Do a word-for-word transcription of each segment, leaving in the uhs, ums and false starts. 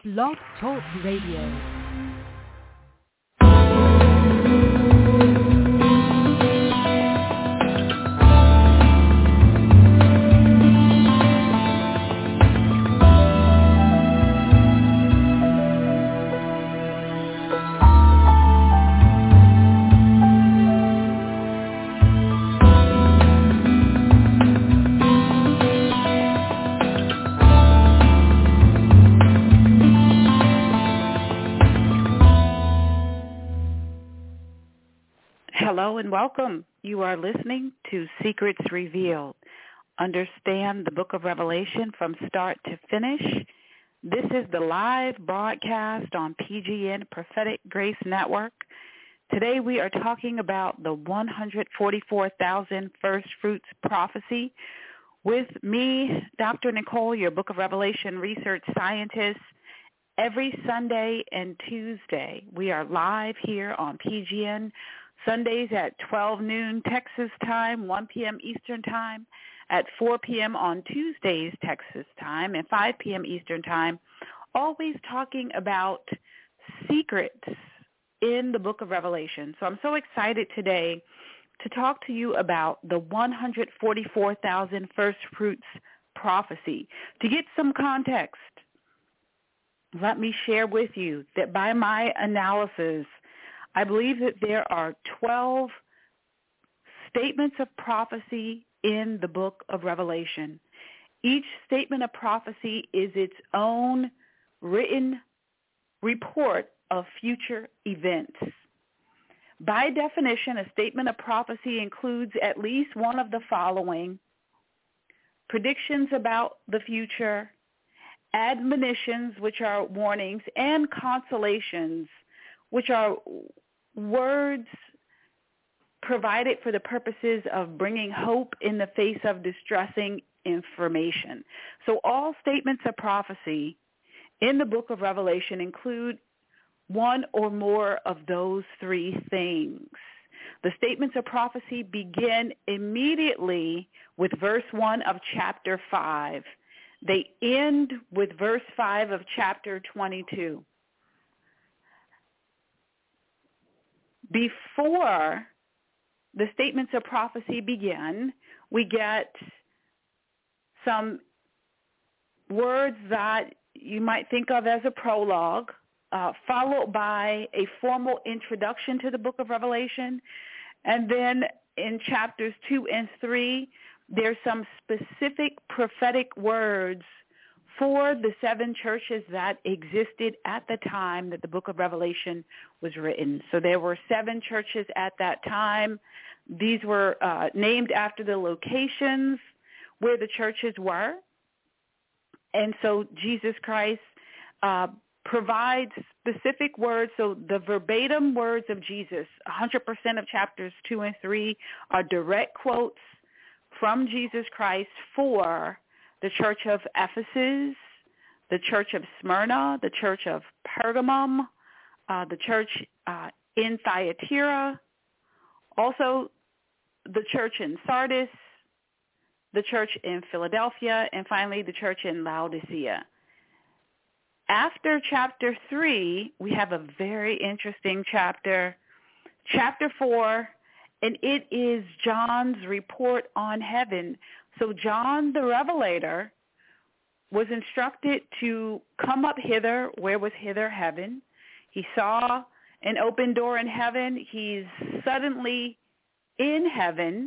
Blog Talk Radio. Hello and welcome. You are listening to Secrets Revealed. Understand the book of Revelation from start to finish. This is the live broadcast on P G N Prophetic Grace Network. Today we are talking about the one hundred forty-four thousand First Fruits Prophecy with me, Doctor Nicole, your Book of Revelation research scientist. Every Sunday and Tuesday we are live here on P G N. Sundays at twelve noon Texas time, one p.m. Eastern time, at four p.m. on Tuesdays Texas time, and five p.m. Eastern time, always talking about secrets in the book of Revelation. So I'm so excited today to talk to you about the one hundred forty-four thousand First Fruits Prophecy. To get some context, let me share with you that by my analysis, I believe that there are twelve statements of prophecy in the book of Revelation. Each statement of prophecy is its own written report of future events. By definition, a statement of prophecy includes at least one of the following: predictions about the future, admonitions, which are warnings, and consolations, which are words provided for the purposes of bringing hope in the face of distressing information. So all statements of prophecy in the book of Revelation include one or more of those three things. The statements of prophecy begin immediately with verse one of chapter five. They end with verse five of chapter twenty-two. Before the statements of prophecy begin, we get some words that you might think of as a prologue, uh, followed by a formal introduction to the book of Revelation. And then in chapters two and three, there's some specific prophetic words for the seven churches that existed at the time that the book of Revelation was written. So there were seven churches at that time. These were uh, named after the locations where the churches were. And so Jesus Christ uh, provides specific words. So the verbatim words of Jesus, one hundred percent of chapters two and three are direct quotes from Jesus Christ for the church of Ephesus, the church of Smyrna, the church of Pergamum, uh, the church uh, in Thyatira, also the church in Sardis, the church in Philadelphia, and finally the church in Laodicea. After chapter three, we have a very interesting chapter, chapter four, and it is John's report on heaven. So John the Revelator was instructed to come up hither. Where was hither? Heaven. He saw an open door in heaven. He's suddenly in heaven.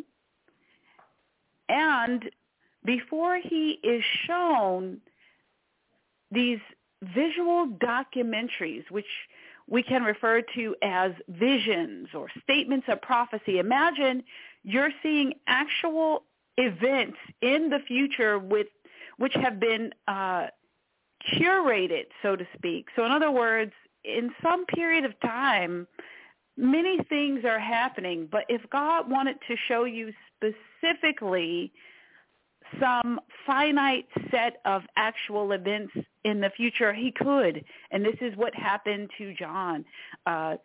And before he is shown these visual documentaries, which we can refer to as visions or statements of prophecy. Imagine you're seeing actual events in the future with which have been uh, curated, so to speak. So in other words, in some period of time, many things are happening. But if God wanted to show you specifically some finite set of actual events in the future, he could. And this is what happened to John. Uh,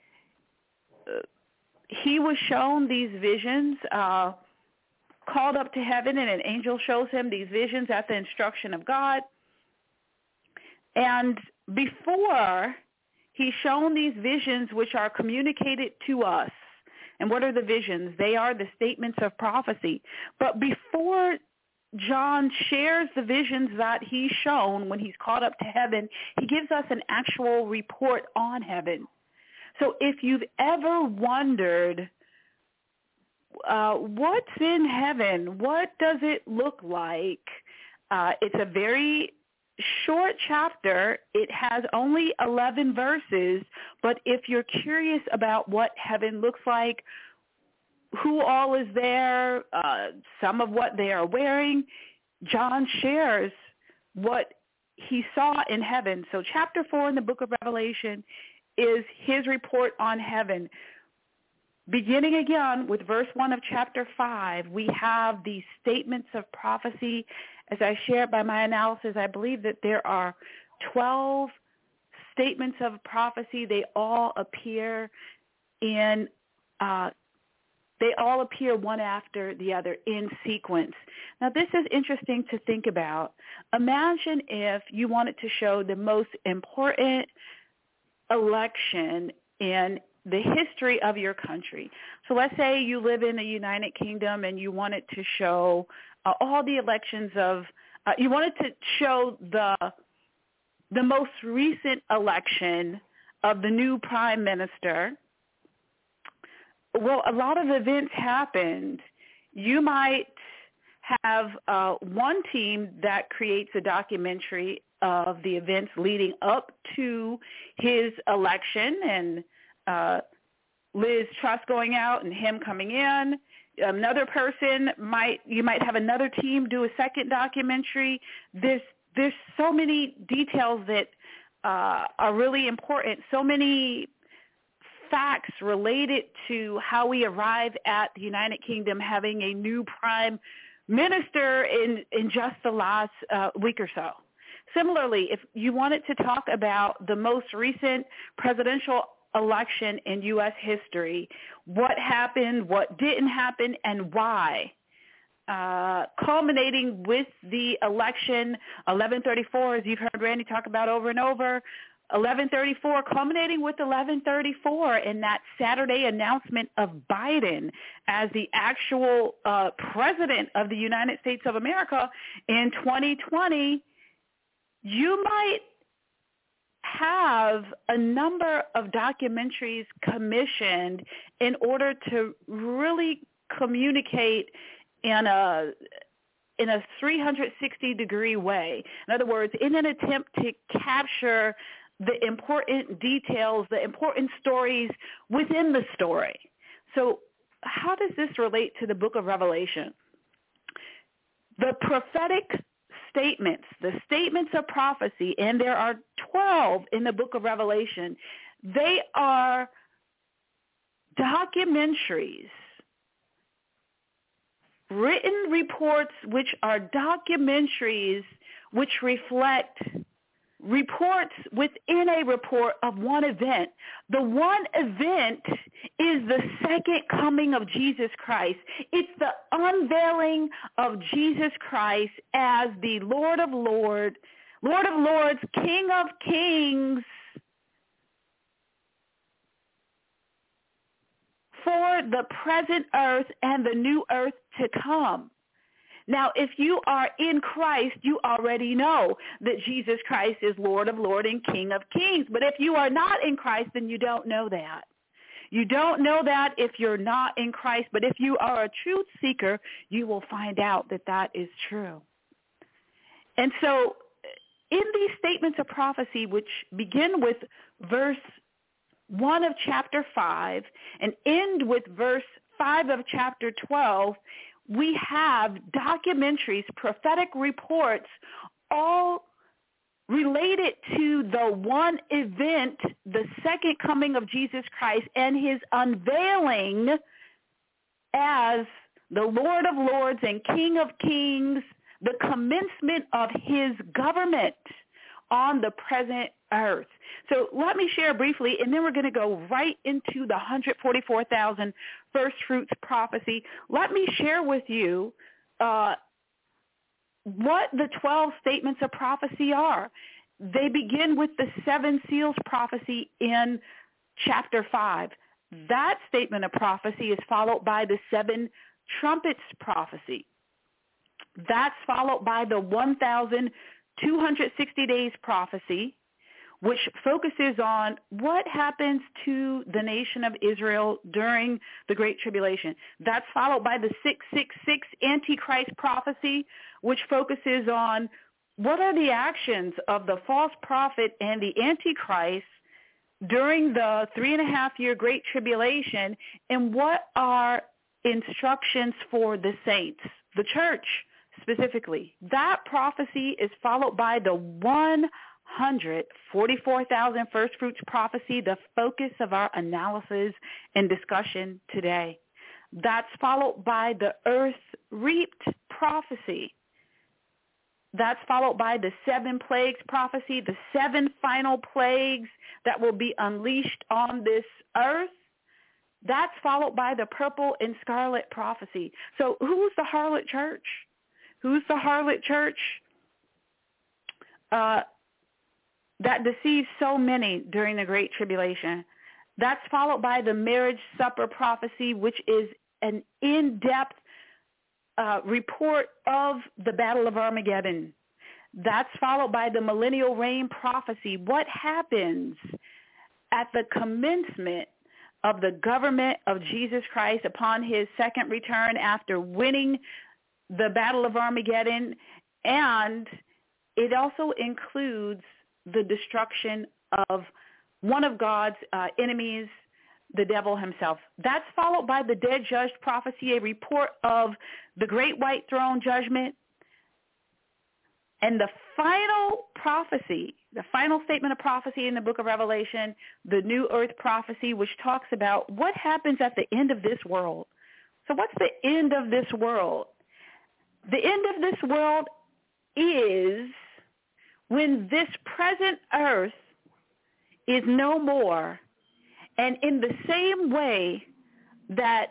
he was shown these visions, uh, called up to heaven, and an angel shows him these visions at the instruction of God. And before he's shown these visions which are communicated to us. And what are the visions? They are the statements of prophecy. But before John shares the visions that he's shown when he's caught up to heaven, he gives us an actual report on heaven. So if you've ever wondered, uh, what's in heaven? What does it look like? Uh, it's a very short chapter. It has only eleven verses, but if you're curious about what heaven looks like, who all is there, uh, some of what they are wearing, John shares what he saw in heaven. So chapter four in the book of Revelation is his report on heaven. Beginning again with verse one of chapter five, we have these statements of prophecy. As I shared by my analysis, I believe that there are twelve statements of prophecy. They all appear in, uh, they all appear one after the other in sequence. Now, this is interesting to think about. Imagine if you wanted to show the most important election in the history of your country. So let's say you live in the United Kingdom and you wanted to show uh, all the elections of, uh, you wanted to show the the most recent election of the new prime minister. Well, a lot of events happened. You might have uh, one team that creates a documentary of the events leading up to his election and uh, Liz Truss going out and him coming in. Another person might, you might have another team do a second documentary. There's, there's so many details that uh, are really important, so many facts related to how we arrive at the United Kingdom having a new prime minister in, in just the last uh, week or so. Similarly, if you wanted to talk about the most recent presidential election in U S history, what happened, what didn't happen, and why, uh, culminating with the election, eleven thirty-four, as you've heard Randy talk about over and over, eleven thirty-four, culminating with eleven thirty-four in that Saturday announcement of Biden as the actual uh, president of the United States of America in twenty twenty. You might have a number of documentaries commissioned in order to really communicate in a in a three hundred sixty degree way. In other words, in an attempt to capture the important details, the important stories within the story. So how does this relate to the book of Revelation? The prophetic statements, the statements of prophecy, and there are twelve in the book of Revelation, they are documentaries, written reports which are documentaries which reflect reports within a report of one event. The one event is the second coming of Jesus Christ. It's the unveiling of Jesus Christ as the Lord of Lords, Lord of Lords, King of Kings, for the present earth and the new earth to come. Now, if you are in Christ, you already know that Jesus Christ is Lord of Lords and King of Kings. But if you are not in Christ, then you don't know that. You don't know that if you're not in Christ. But if you are a truth seeker, you will find out that that is true. And so in these statements of prophecy, which begin with verse one of chapter five and end with verse five of chapter twelve, we have documentaries, prophetic reports, all related to the one event, the second coming of Jesus Christ and his unveiling as the Lord of Lords and King of Kings, the commencement of his government on the present earth. So let me share briefly, and then we're going to go right into the one hundred forty-four thousand first fruits prophecy. Let me share with you uh, what the twelve statements of prophecy are. they begin with the seven seals prophecy in chapter five. That statement of prophecy is followed by the seven trumpets prophecy. That's followed by the one thousand two hundred sixty days prophecy, which focuses on what happens to the nation of Israel during the Great Tribulation. That's followed by the six six six Antichrist prophecy, which focuses on what are the actions of the false prophet and the Antichrist during the three and a half year Great Tribulation, and what are instructions for the saints, the church specifically. That prophecy is followed by the one hundred forty-four thousand first fruits prophecy, the focus of our analysis and discussion today. That's followed by the earth reaped prophecy. That's followed by the seven plagues prophecy, the seven final plagues that will be unleashed on this earth. That's followed by the purple and scarlet prophecy. So who's the harlot church? Who's the harlot church uh, that deceives so many during the Great Tribulation? That's followed by the marriage supper prophecy, which is an in-depth uh, report of the Battle of Armageddon. That's followed by the millennial reign prophecy. What happens at the commencement of the government of Jesus Christ upon his second return after winning the Battle of Armageddon? And it also includes the destruction of one of God's uh, enemies, the devil himself. That's followed by the dead judged prophecy, a report of the great white throne judgment. And the final prophecy, the final statement of prophecy in the book of Revelation, the new earth prophecy, which talks about what happens at the end of this world. So what's the end of this world? The end of this world is when this present earth is no more, and in the same way that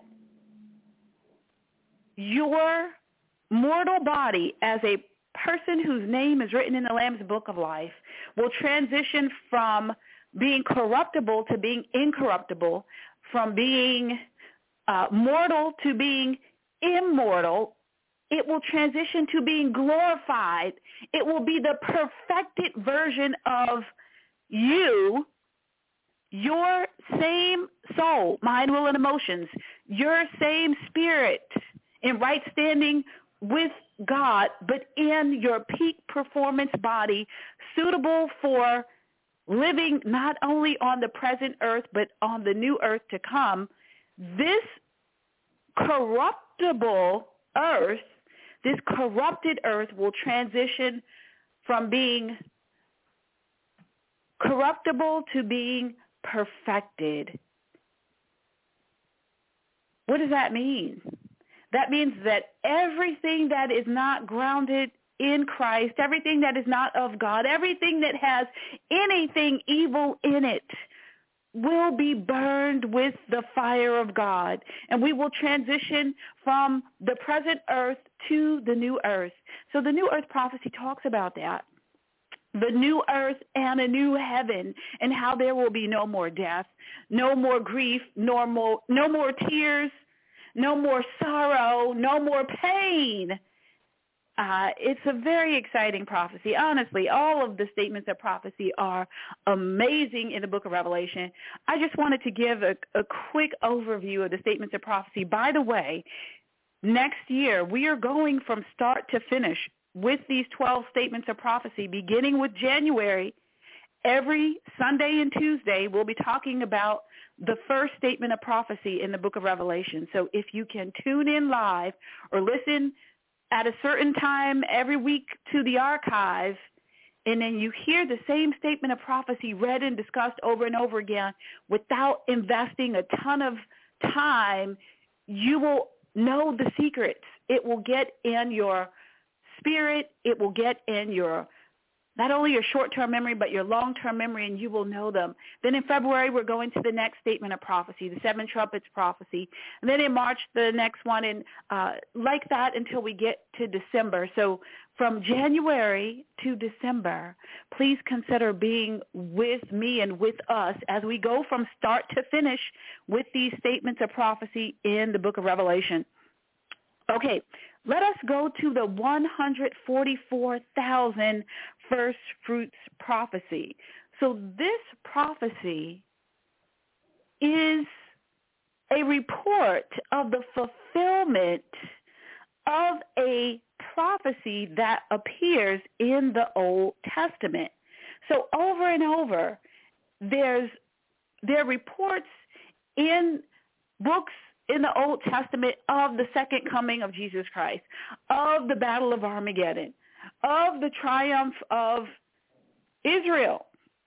your mortal body as a person whose name is written in the Lamb's Book of Life will transition from being corruptible to being incorruptible, from being uh, mortal to being immortal. It will transition to being glorified. It will be the perfected version of you, your same soul, mind, will, and emotions, your same spirit in right standing with God, but in your peak performance body, suitable for living not only on the present earth, but on the new earth to come. This corruptible earth, this corrupted earth will transition from being corruptible to being perfected. What does that mean? That means that everything that is not grounded in Christ, everything that is not of God, everything that has anything evil in it will be burned with the fire of God. And we will transition from the present earth to the new earth. So the new earth prophecy talks about that. The new earth and a new heaven, and how there will be no more death, no more grief, nor more, no more tears, no more sorrow, no more pain. Uh, it's a very exciting prophecy. Honestly, all of the statements of prophecy are amazing in the book of Revelation. I just wanted to give a, a quick overview of the statements of prophecy. By the way, next year we are going from start to finish with these twelve statements of prophecy, beginning with January. Every Sunday and Tuesday, we'll be talking about the first statement of prophecy in the book of Revelation. So if you can tune in live or listen at a certain time every week to the archive, and then you hear the same statement of prophecy read and discussed over and over again without investing a ton of time, you will know the secrets. It will get in your spirit. It will get in your, not only your short-term memory, but your long-term memory, and you will know them. Then in February, we're going to the next statement of prophecy, the seven trumpets prophecy. And then in March, the next one, and uh, like that until we get to December. So from January to December, please consider being with me and with us as we go from start to finish with these statements of prophecy in the book of Revelation. Okay, let us go to the one hundred forty-four thousand first fruits prophecy. So this prophecy is a report of the fulfillment of a prophecy that appears in the Old Testament. So over and over, there's there are reports in books in the Old Testament of the second coming of Jesus Christ, of the Battle of Armageddon, of the triumph of Israel.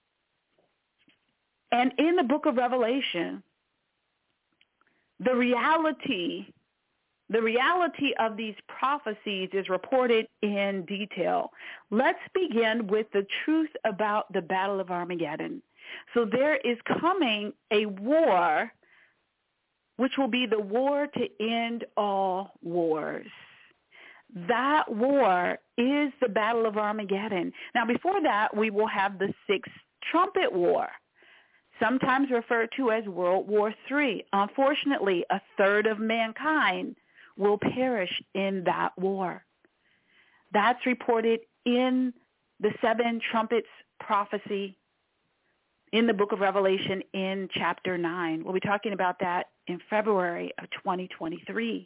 And in the book of Revelation, the reality The reality of these prophecies is reported in detail. Let's begin with the truth about the Battle of Armageddon. So there is coming a war, which will be the war to end all wars. That war is the Battle of Armageddon. Now, before that, we will have the Sixth Trumpet War, sometimes referred to as World War Three. Unfortunately, a third of mankind will perish in that war. That's reported in the seven trumpets prophecy in the book of Revelation in chapter nine. We'll be talking about that in February of twenty twenty-three.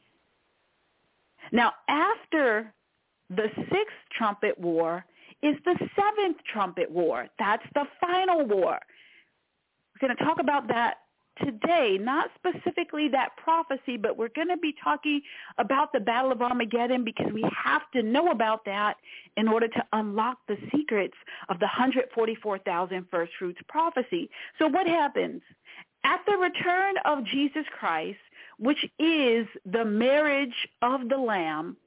Now, after the sixth trumpet war is the seventh trumpet war. That's the final war. We're going to talk about that today, not specifically that prophecy, but we're going to be talking about the Battle of Armageddon because we have to know about that in order to unlock the secrets of the one hundred forty-four thousand first fruits prophecy. So what happens? At the return of Jesus Christ, which is the marriage of the Lamb,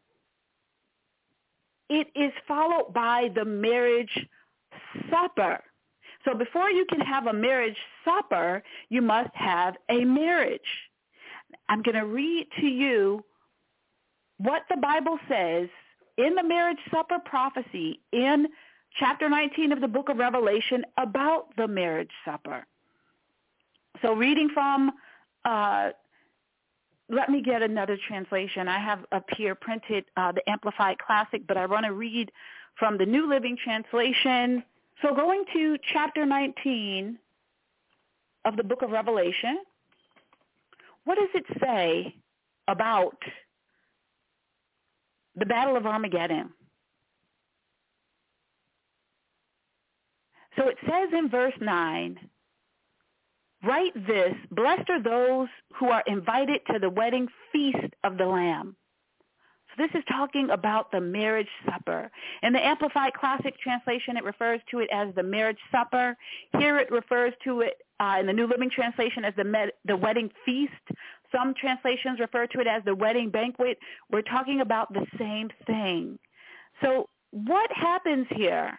it is followed by the marriage supper. So before you can have a marriage supper, you must have a marriage. I'm going to read to you what the Bible says in the marriage supper prophecy in chapter nineteen of the book of Revelation about the marriage supper. So reading from, uh, let me get another translation. I have up here printed uh, the Amplified Classic, but I want to read from the New Living Translation. So going to chapter nineteen of the book of Revelation, what does it say about the Battle of Armageddon? So it says in verse nine, write this, blessed are those who are invited to the wedding feast of the Lamb. So this is talking about the marriage supper. In the Amplified Classic Translation, it refers to it as the marriage supper. Here it refers to it uh, in the New Living Translation as the, med- the wedding feast. Some translations refer to it as the wedding banquet. We're talking about the same thing. So what happens here?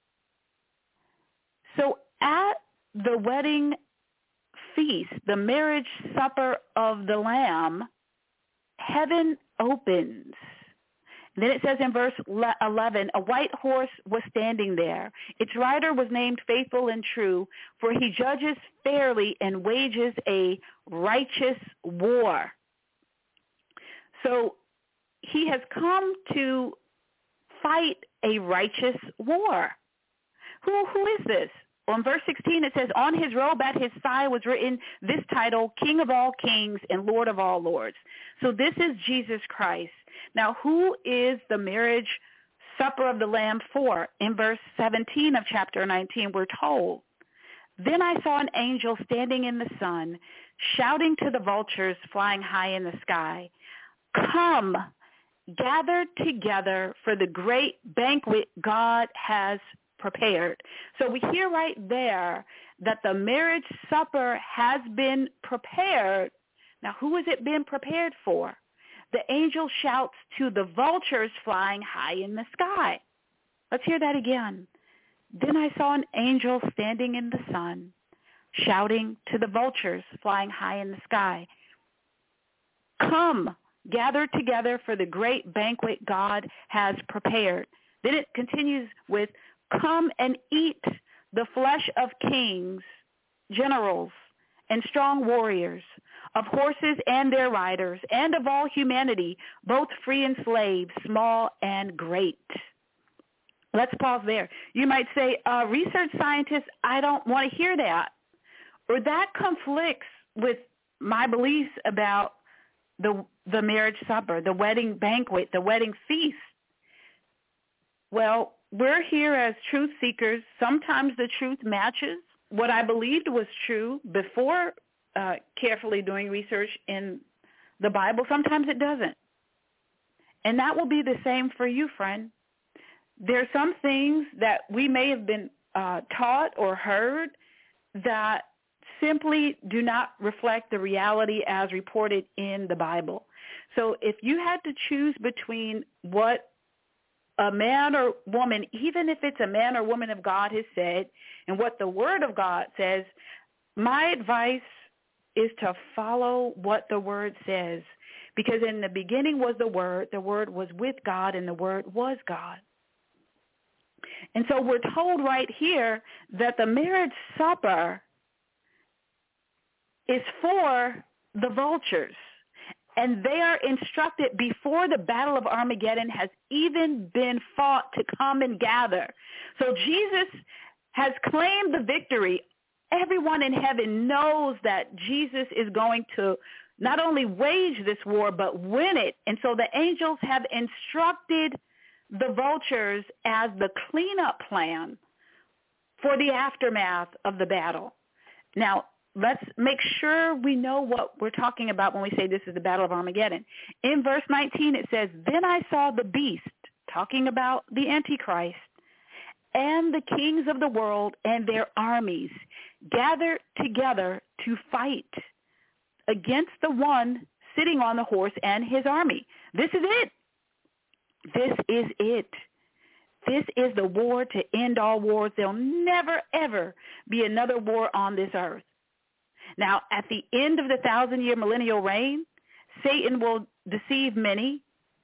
So at the wedding feast, the marriage supper of the Lamb, heaven opens. And then it says in verse eleven, a white horse was standing there. Its rider was named Faithful and True, for he judges fairly and wages a righteous war. So he has come to fight a righteous war. Who, who is this? On verse sixteen, it says, on his robe at his side was written this title, King of all kings and Lord of all lords. So this is Jesus Christ. Now, who is the marriage supper of the Lamb for? In verse seventeen of chapter nineteen, we're told, then I saw an angel standing in the sun, shouting to the vultures flying high in the sky, come, gather together for the great banquet God has prepared. So we hear right there that the marriage supper has been prepared. Now, who has it been prepared for? The angel shouts to the vultures flying high in the sky. Let's hear that again. Then I saw an angel standing in the sun, shouting to the vultures flying high in the sky, come, gathered together for the great banquet God has prepared. Then it continues with, come and eat the flesh of kings, generals, and strong warriors, of horses and their riders, and of all humanity, both free and slave, small and great. Let's pause there. You might say, uh, research scientists, I don't want to hear that. Or that conflicts with my beliefs about the the marriage supper, the wedding banquet, the wedding feast. Well, we're here as truth seekers. Sometimes the truth matches what I believed was true before uh, carefully doing research in the Bible. Sometimes it doesn't. And that will be the same for you, friend. There are some things that we may have been uh, taught or heard that simply do not reflect the reality as reported in the Bible. So if you had to choose between what a man or woman, even if it's a man or woman of God has said, and what the Word of God says, my advice is to follow what the Word says. Because in the beginning was the Word, the Word was with God, and the Word was God. And so we're told right here that the marriage supper is for the vultures. And they are instructed before the battle of Armageddon has even been fought to come and gather. So Jesus has claimed the victory. Everyone in heaven knows that Jesus is going to not only wage this war, but win it. And so the angels have instructed the vultures as the cleanup plan for the aftermath of the battle. Now, let's make sure we know what we're talking about when we say this is the Battle of Armageddon. In verse nineteen, it says, then I saw the beast, talking about the Antichrist, and the kings of the world and their armies gathered together to fight against the one sitting on the horse and his army. This is it. This is it. This is the war to end all wars. There'll never, ever be another war on this earth. Now, at the end of the thousand-year millennial reign, Satan will deceive many,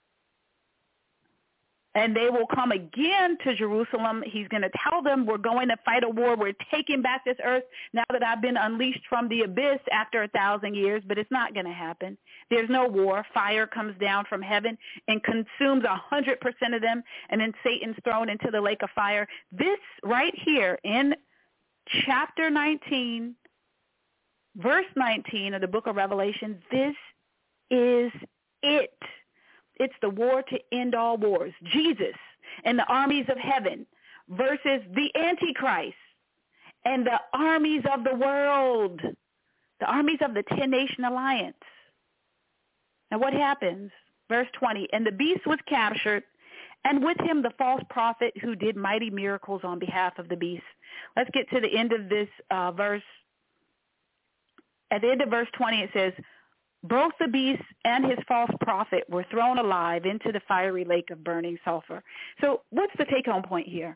and they will come again to Jerusalem. He's going to tell them, we're going to fight a war. We're taking back this earth now that I've been unleashed from the abyss after a thousand years, but it's not going to happen. There's no war. Fire comes down from heaven and consumes one hundred percent of them, and then Satan's thrown into the lake of fire. This right here in chapter nineteen, verse nineteen of the book of Revelation, this is it. It's the war to end all wars. Jesus and the armies of heaven versus the Antichrist and the armies of the world, the armies of the ten-nation alliance. Now what happens? Verse twenty, and the beast was captured, and with him the false prophet who did mighty miracles on behalf of the beast. Let's get to the end of this uh, verse. At the end of verse twenty, it says, both the beast and his false prophet were thrown alive into the fiery lake of burning sulfur. So what's the take-home point here?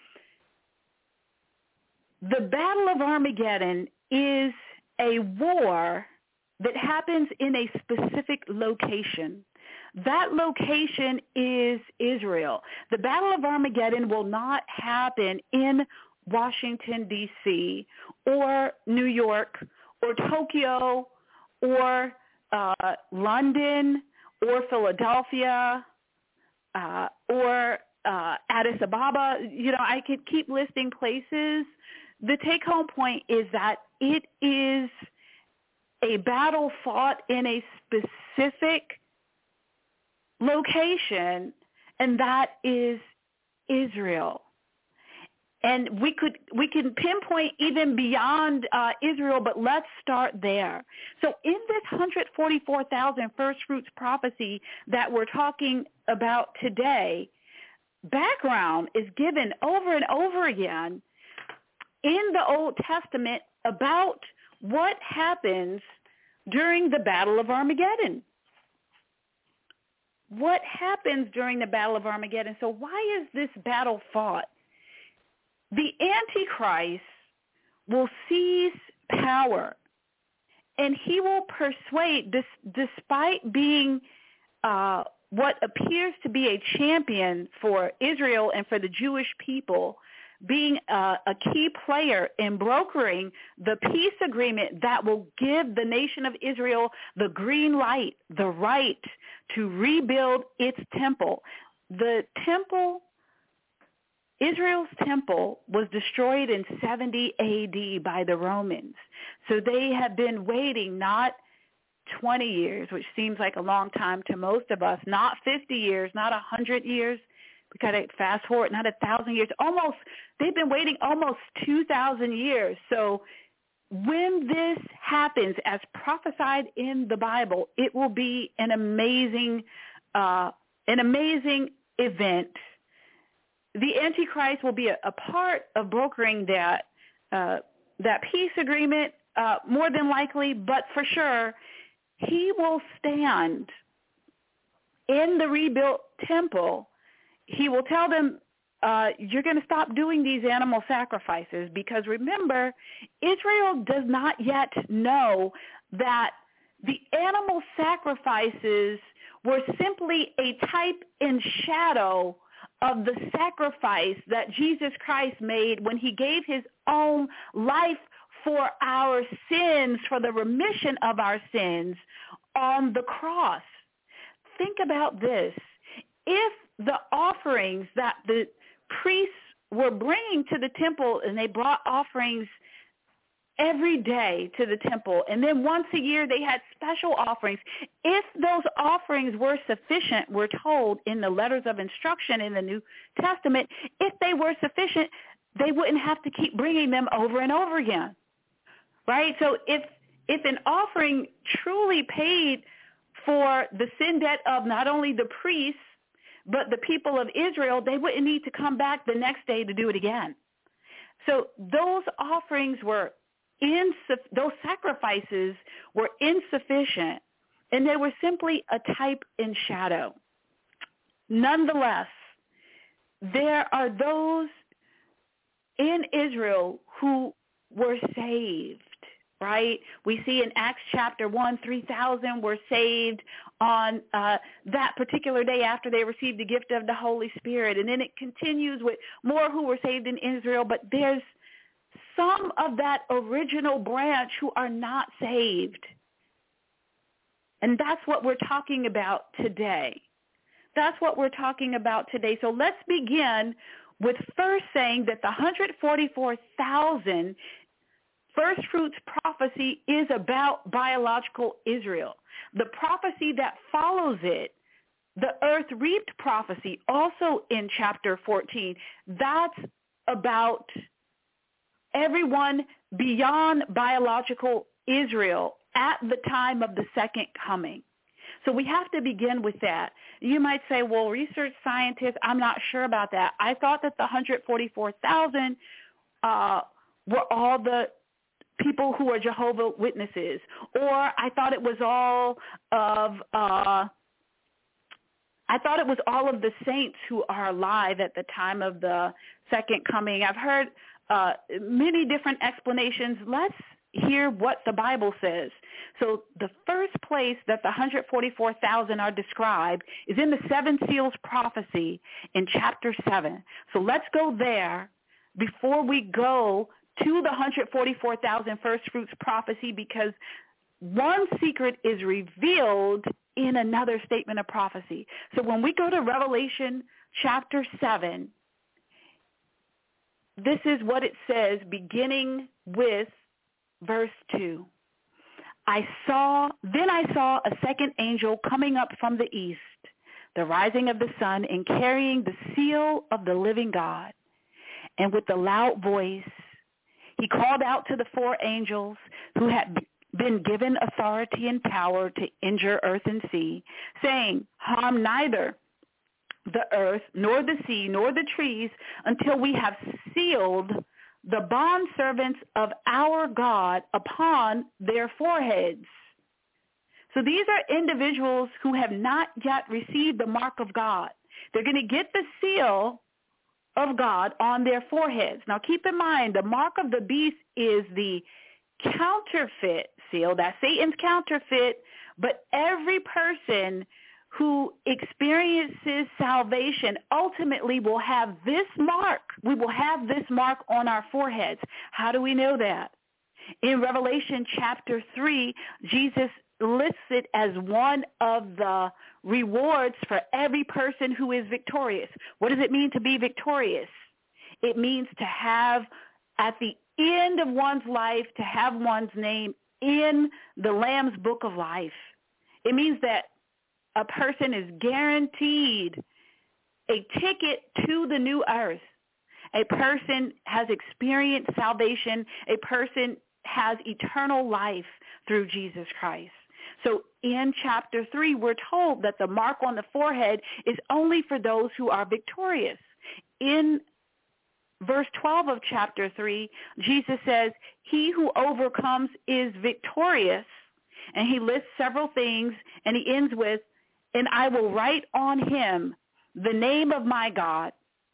The Battle of Armageddon is a war that happens in a specific location. That location is Israel. The Battle of Armageddon will not happen in Washington, D C, or New York, or Tokyo, or uh, London, or Philadelphia, uh, or uh, Addis Ababa. You know, I could keep listing places. The take-home point is that it is a battle fought in a specific location, and that is Israel. And we could we can pinpoint even beyond uh, Israel, but let's start there. So in this one hundred forty-four thousand first fruits prophecy that we're talking about today, background is given over and over again in the Old Testament about what happens during the Battle of Armageddon. What happens during the Battle of Armageddon? So why is this battle fought? The Antichrist will seize power, and he will persuade, this, despite being uh, what appears to be a champion for Israel and for the Jewish people, being a, a key player in brokering the peace agreement that will give the nation of Israel the green light, the right to rebuild its temple. The temple, Israel's temple, was destroyed in seventy A D by the Romans. So they have been waiting not twenty years, which seems like a long time to most of us, not fifty years, not one hundred years. We got to fast forward, not a thousand years. Almost, they've been waiting almost two thousand years. So when this happens, as prophesied in the Bible, it will be an amazing, uh, an amazing event. The Antichrist will be a, a part of brokering that uh, that peace agreement, uh, more than likely, but for sure, he will stand in the rebuilt temple. He will tell them, uh, you're going to stop doing these animal sacrifices, because remember, Israel does not yet know that the animal sacrifices were simply a type and shadow of the sacrifice that Jesus Christ made when he gave his own life for our sins, for the remission of our sins on the cross. Think about this. If the offerings that the priests were bringing to the temple, and they brought offerings every day to the temple, and then once a year they had special offerings, if those offerings were sufficient, we're told in the letters of instruction in the New Testament, if they were sufficient, they wouldn't have to keep bringing them over and over again, right? So if if an offering truly paid for the sin debt of not only the priests, but the people of Israel, they wouldn't need to come back the next day to do it again. So those offerings were insuff- those sacrifices were insufficient, and they were simply a type and shadow. Nonetheless, there are those in Israel who were saved, right? We see in Acts chapter one, three thousand were saved on uh, that particular day after they received the gift of the Holy Spirit. And then it continues with more who were saved in Israel, but there's some of that original branch who are not saved. And that's what we're talking about today. That's what we're talking about today. So let's begin with first saying that the one hundred forty-four thousand first fruits prophecy is about biological Israel. The prophecy that follows it, the earth reaped prophecy, also in chapter fourteen, that's about everyone beyond biological Israel at the time of the second coming. So we have to begin with that. You might say, well, research scientists, I'm not sure about that. I thought that the one hundred forty-four thousand uh, were all the people who are Jehovah's Witnesses, or I thought it was all of uh, I thought it was all of the saints who are alive at the time of the second coming. I've heard uh, many different explanations. Let's hear what the Bible says. So the first place that the one hundred forty-four thousand are described is in the seven seals prophecy in chapter seven. So let's go there before we go to the one hundred forty-four thousand first fruits prophecy, because one secret is revealed in another statement of prophecy. So when we go to Revelation chapter seven, this is what it says, beginning with verse two. I saw, then I saw a second angel coming up from the east, the rising of the sun, and carrying the seal of the living God. And with a loud voice, he called out to the four angels who had been given authority and power to injure earth and sea, saying, harm neither the earth, nor the sea, nor the trees, until we have sealed the bondservants of our God upon their foreheads. So these are individuals who have not yet received the mark of God. They're going to get the seal of God on their foreheads. Now keep in mind, the mark of the beast is the counterfeit seal. That's Satan's counterfeit, but every person who experiences salvation ultimately will have this mark. We will have this mark on our foreheads. How do we know that? In Revelation chapter three, Jesus lists it as one of the rewards for every person who is victorious. What does it mean to be victorious? It means to have, at the end of one's life, to have one's name in the Lamb's Book of Life. It means that a person is guaranteed a ticket to the new earth. A person has experienced salvation. A person has eternal life through Jesus Christ. So in chapter three, we're told that the mark on the forehead is only for those who are victorious. In verse twelve of chapter three, Jesus says, he who overcomes is victorious. And he lists several things, and he ends with, and I will write on him the name of my God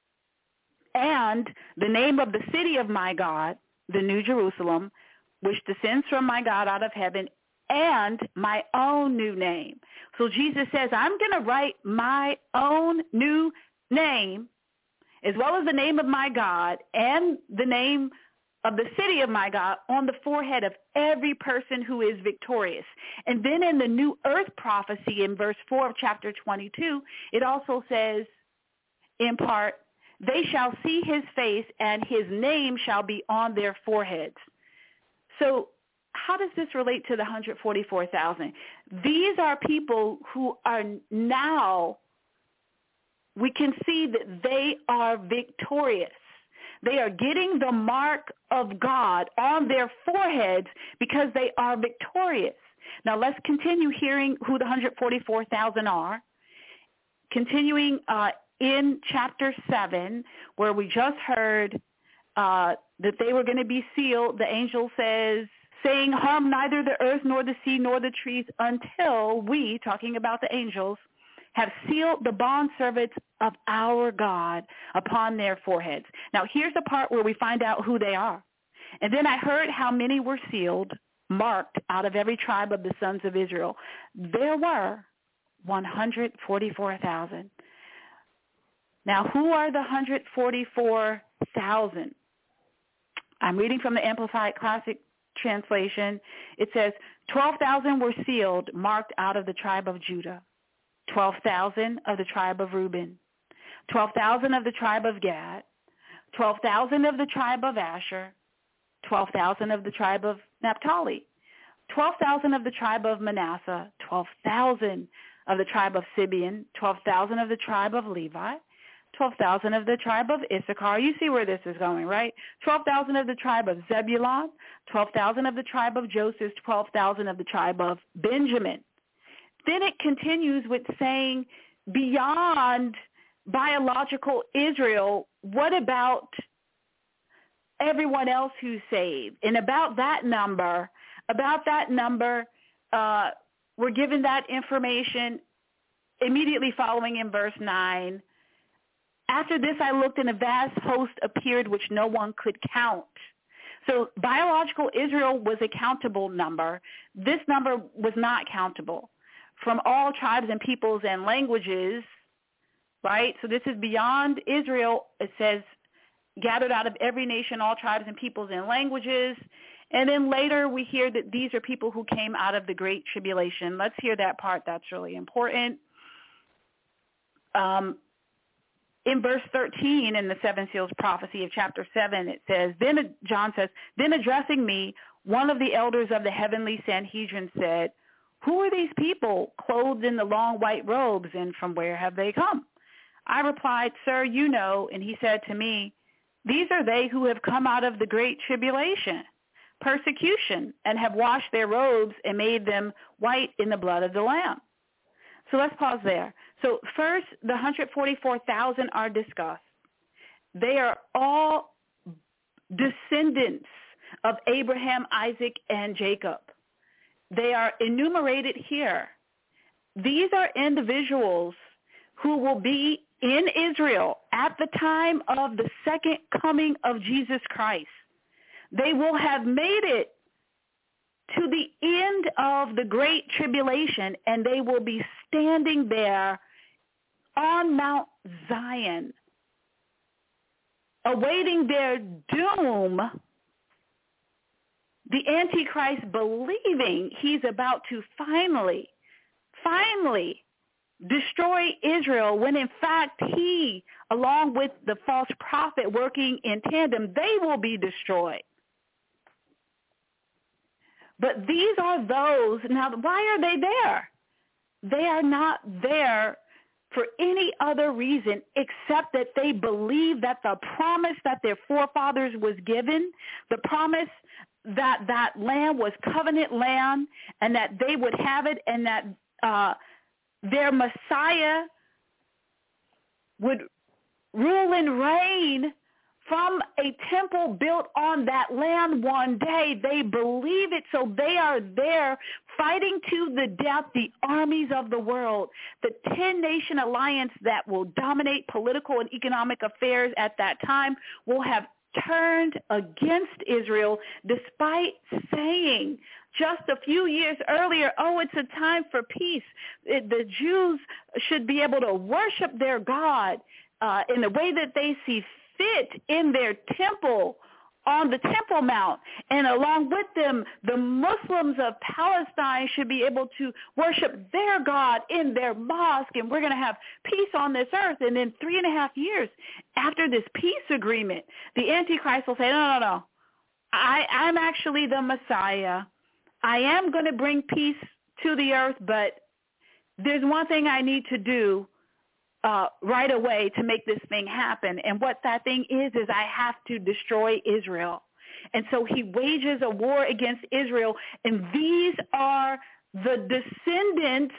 and the name of the city of my God, the New Jerusalem, which descends from my God out of heaven, and my own new name. So Jesus says, I'm going to write my own new name, as well as the name of my God and the name of the city of my God, on the forehead of every person who is victorious. And then in the new earth prophecy in verse four of chapter twenty-two, it also says, in part, they shall see his face and his name shall be on their foreheads. So how does this relate to the one hundred forty-four thousand? These are people who are now, we can see that they are victorious. They are getting the mark of God on their foreheads because they are victorious. Now let's continue hearing who the one hundred forty-four thousand are. Continuing uh, in chapter seven, where we just heard uh, that they were going to be sealed, the angel says, saying, harm neither the earth nor the sea nor the trees until we, talking about the angels, have sealed the bondservants of our God upon their foreheads. Now, here's the part where we find out who they are. And then I heard how many were sealed, marked out of every tribe of the sons of Israel. There were one hundred forty-four thousand. Now, who are the one hundred forty-four thousand? I'm reading from the Amplified Classic Translation. It says, twelve thousand were sealed, marked out of the tribe of Judah. twelve thousand of the tribe of Reuben, twelve thousand of the tribe of Gad, twelve thousand of the tribe of Asher, twelve thousand of the tribe of Naphtali, twelve thousand of the tribe of Manasseh, twelve thousand of the tribe of Simeon, twelve thousand of the tribe of Levi, twelve thousand of the tribe of Issachar. You see where this is going, right? twelve thousand of the tribe of Zebulun, twelve thousand of the tribe of Joseph, twelve thousand of the tribe of Benjamin. Then it continues with saying, beyond biological Israel, what about everyone else who's saved? And about that number, about that number, uh, we're given that information immediately following in verse nine. After this I looked, and a vast host appeared which no one could count. So biological Israel was a countable number. This number was not countable. From all tribes and peoples and languages, right? So this is beyond Israel. It says gathered out of every nation, all tribes and peoples and languages. And then later we hear that these are people who came out of the Great Tribulation. Let's hear that part. That's really important. Um, in verse thirteen in the Seven Seals prophecy of chapter seven, it says, then John says, then addressing me, one of the elders of the heavenly Sanhedrin said, who are these people clothed in the long white robes, and from where have they come? I replied, sir, you know. And he said to me, these are they who have come out of the great tribulation, persecution, and have washed their robes and made them white in the blood of the Lamb. So let's pause there. So first, the one hundred forty-four thousand are discussed. They are all descendants of Abraham, Isaac, and Jacob. They are enumerated here. These are individuals who will be in Israel at the time of the second coming of Jesus Christ. They will have made it to the end of the great tribulation, and they will be standing there on Mount Zion, awaiting their doom, the Antichrist believing he's about to finally, finally destroy Israel, when in fact he, along with the false prophet working in tandem, they will be destroyed. But these are those, now why are they there? They are not there for any other reason except that they believe that the promise that their forefathers was given, the promise that that land was covenant land, and that they would have it, and that uh, their Messiah would rule and reign from a temple built on that land one day. They believe it, so they are there fighting to the death the armies of the world, the ten-nation alliance that will dominate political and economic affairs at that time will have turned against Israel, despite saying just a few years earlier, oh, it's a time for peace. It, the Jews should be able to worship their God uh, in the way that they see fit in their temple on the Temple Mount, and along with them, the Muslims of Palestine should be able to worship their God in their mosque, and we're going to have peace on this earth. And then three and a half years after this peace agreement, the Antichrist will say, no, no, no, I, I'm actually the Messiah. I am going to bring peace to the earth, but there's one thing I need to do Uh, right away to make this thing happen. And what that thing is, is I have to destroy Israel. And so he wages a war against Israel. And these are the descendants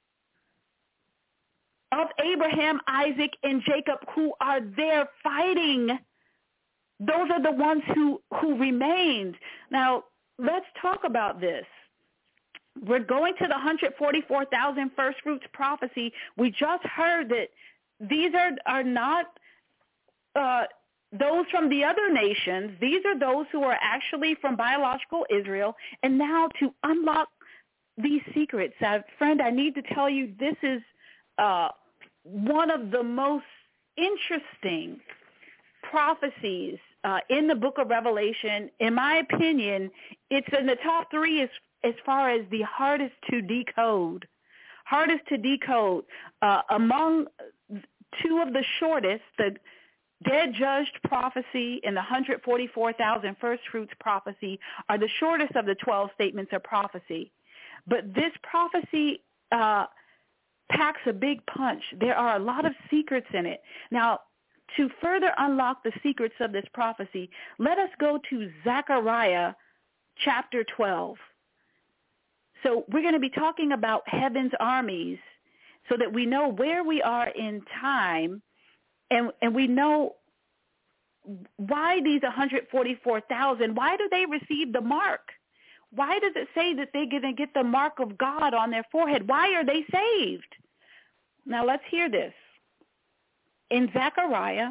of Abraham, Isaac, and Jacob who are there fighting. Those are the ones who, who remained. Now, let's talk about this. We're going to the one hundred forty-four thousand first fruits prophecy. We just heard that these are, are not uh, those from the other nations. These are those who are actually from biological Israel. And now to unlock these secrets, uh, friend, I need to tell you this is uh, one of the most interesting prophecies uh, in the book of Revelation. In my opinion, it's in the top three as as far as the hardest to decode, hardest to decode. Uh, among two of the shortest, the dead judged prophecy and the one hundred forty-four thousand first fruits prophecy are the shortest of the twelve statements of prophecy. But this prophecy uh, packs a big punch. There are a lot of secrets in it. Now, to further unlock the secrets of this prophecy, let us go to Zechariah chapter twelve. So we're going to be talking about heaven's armies so that we know where we are in time, and, and we know why these one hundred forty-four thousand, why do they receive the mark? Why does it say that they're going to get the mark of God on their forehead? Why are they saved? Now let's hear this. In Zechariah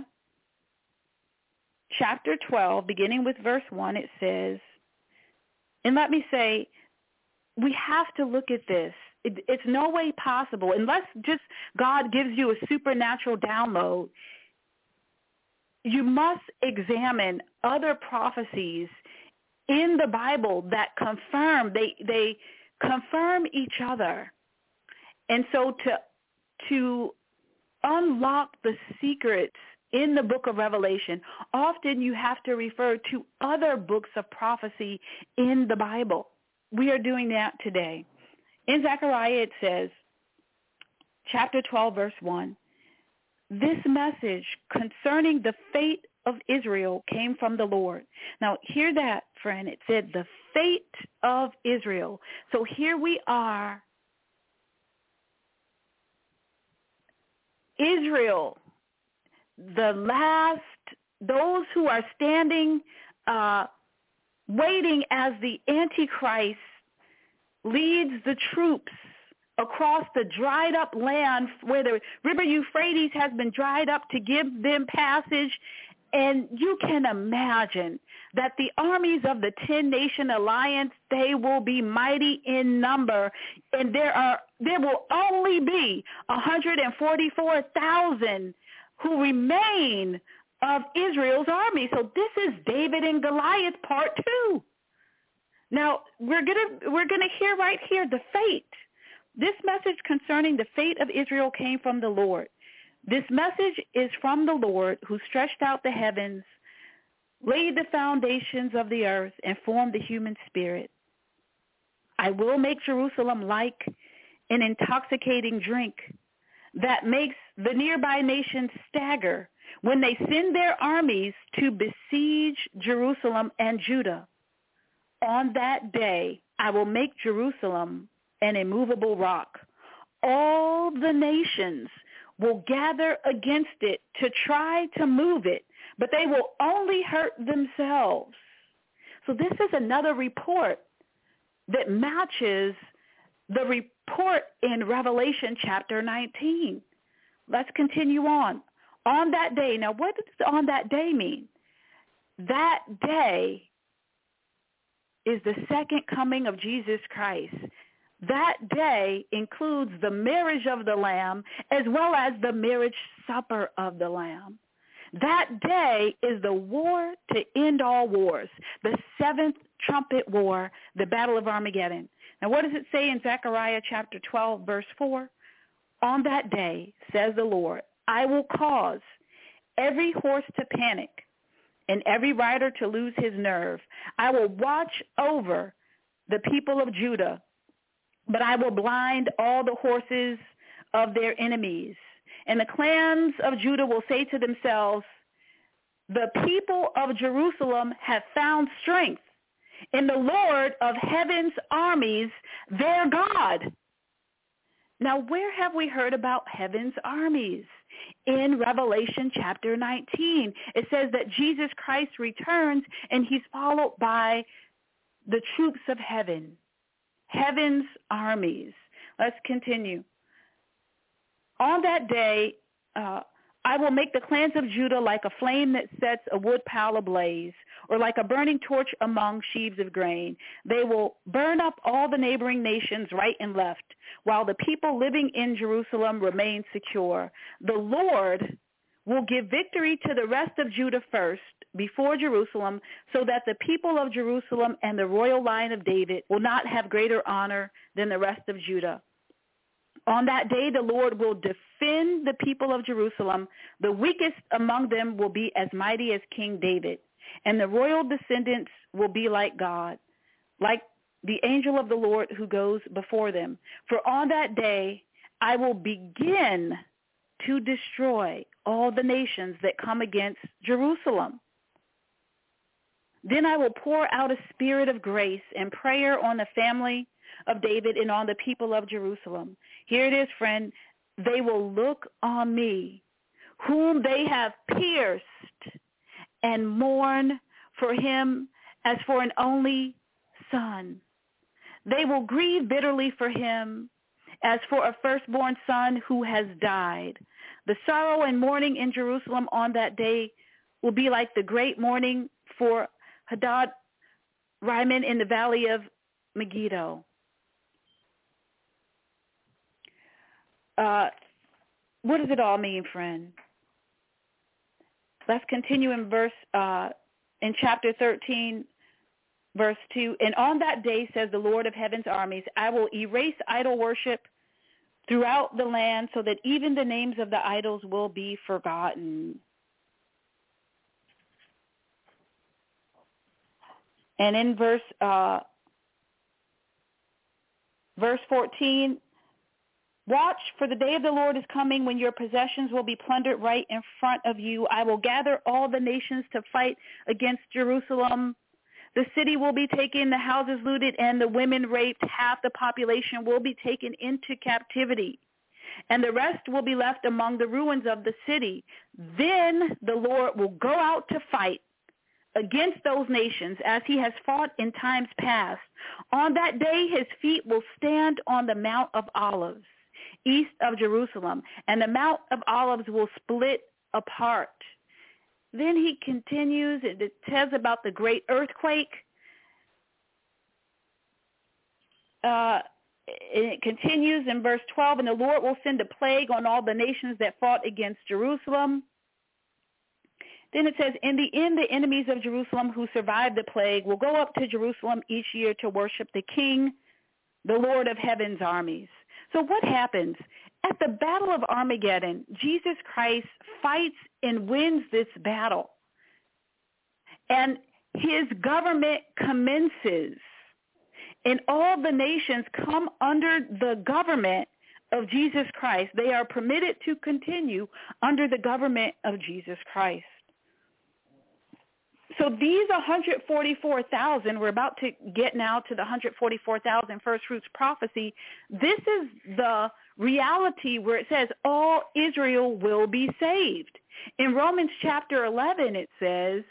chapter twelve, beginning with verse one, it says, and let me say, we have to look at this. It, it's no way possible, unless just God gives you a supernatural download. You must examine other prophecies in the Bible that confirm, they they confirm each other. And so to to unlock the secrets in the book of Revelation, often you have to refer to other books of prophecy in the Bible. We are doing that today. In Zechariah it says, chapter twelve, verse one, this message concerning the fate of Israel came from the Lord. Now, hear that, friend. It said the fate of Israel. So here we are. Israel, the last, those who are standing, uh, waiting as the Antichrist leads the troops across the dried up land where the river Euphrates has been dried up to give them passage. And you can imagine that the armies of the ten-nation alliance, they will be mighty in number, and there are there will only be one hundred forty-four thousand who remain of Israel's army. So this is David and Goliath part two. Now, we're gonna we're gonna hear right here the fate. This message concerning the fate of Israel came from the Lord. This message is from the Lord, who stretched out the heavens, laid the foundations of the earth, and formed the human spirit. I will make Jerusalem like an intoxicating drink that makes the nearby nations stagger when they send their armies to besiege Jerusalem and Judah. On that day, I will make Jerusalem an immovable rock. All the nations will gather against it to try to move it, but they will only hurt themselves. So this is another report that matches the report in Revelation chapter nineteen. Let's continue on. On that day, now what does on that day mean? That day is the second coming of Jesus Christ. That day includes the marriage of the Lamb as well as the marriage supper of the Lamb. That day is the war to end all wars, the seventh trumpet war, the battle of Armageddon. Now, what does it say in Zechariah chapter twelve, verse four? On that day, says the Lord, I will cause every horse to panic and every rider to lose his nerve. I will watch over the people of Judah, but I will blind all the horses of their enemies. And the clans of Judah will say to themselves, the people of Jerusalem have found strength in the Lord of heaven's armies, their God. Now, where have we heard about heaven's armies? In Revelation chapter nineteen, it says that Jesus Christ returns and he's followed by the troops of heaven, heaven's armies. Let's continue. On that day, uh, I will make the clans of Judah like a flame that sets a wood pile ablaze, or like a burning torch among sheaves of grain. They will burn up all the neighboring nations right and left, while the people living in Jerusalem remain secure. The Lord will give victory to the rest of Judah first, before Jerusalem, so that the people of Jerusalem and the royal line of David will not have greater honor than the rest of Judah. On that day, the Lord will defend the people of Jerusalem. The weakest among them will be as mighty as King David, and the royal descendants will be like God, like the angel of the Lord who goes before them. For on that day, I will begin to destroy all the nations that come against Jerusalem. Then I will pour out a spirit of grace and prayer on the family of David and on the people of Jerusalem. Here it is, friend. They will look on me, whom they have pierced, and mourn for him as for an only son. They will grieve bitterly for him as for a firstborn son who has died. The sorrow and mourning in Jerusalem on that day will be like the great mourning for Hadad Rimmon in the valley of Megiddo. Uh, what does it all mean, friend? Let's continue in verse uh, in chapter thirteen, verse two. And on that day, says the Lord of heaven's armies, I will erase idol worship throughout the land, so that even the names of the idols will be forgotten. And in verse uh, verse fourteen, watch, for the day of the Lord is coming when your possessions will be plundered right in front of you. I will gather all the nations to fight against Jerusalem. The city will be taken, the houses looted, and the women raped. Half the population will be taken into captivity, and the rest will be left among the ruins of the city. Then the Lord will go out to fight against those nations as he has fought in times past. On that day, his feet will stand on the Mount of Olives, east of Jerusalem, and the Mount of Olives will split apart. then he continues, it says about the great earthquake. Uh, it continues in verse twelve, and the Lord will send a plague on all the nations that fought against Jerusalem. Then it says, in the end, the enemies of Jerusalem who survived the plague will go up to Jerusalem each year to worship the King, the Lord of heaven's armies. So what happens? At the Battle of Armageddon, Jesus Christ fights and wins this battle. And his government commences. And all the nations come under the government of Jesus Christ. They are permitted to continue under the government of Jesus Christ. So these one hundred forty-four thousand, we're about to get now to the one hundred forty-four thousand first fruits prophecy. This is the reality where it says all Israel will be saved. In Romans chapter eleven, it says,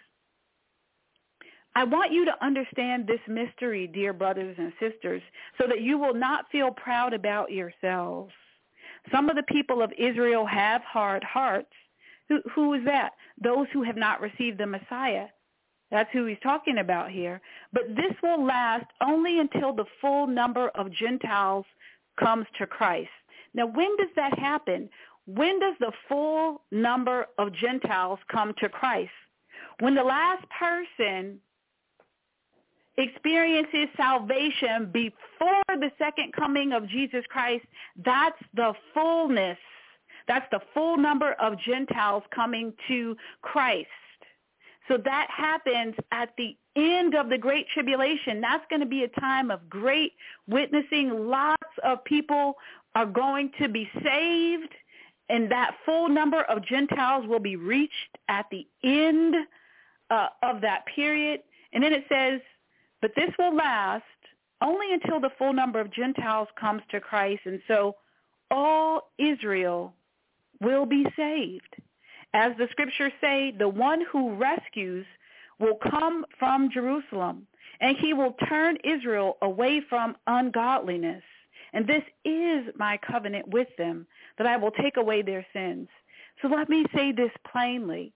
I want you to understand this mystery, dear brothers and sisters, so that you will not feel proud about yourselves. Some of the people of Israel have hard hearts. Who, who is that? Those who have not received the Messiah. That's who he's talking about here. But this will last only until the full number of Gentiles comes to Christ. Now, when does that happen? When does the full number of Gentiles come to Christ? When the last person experiences salvation before the second coming of Jesus Christ, that's the fullness. That's the full number of Gentiles coming to Christ. So that happens at the end of the Great Tribulation. That's going to be a time of great witnessing. Lots of people are going to be saved, and that full number of Gentiles will be reached at the end uh, of that period. And then it says, but this will last only until the full number of Gentiles comes to Christ, and so all Israel will be saved. As the scriptures say, the one who rescues will come from Jerusalem, and he will turn Israel away from ungodliness. And this is my covenant with them, that I will take away their sins. So let me say this plainly.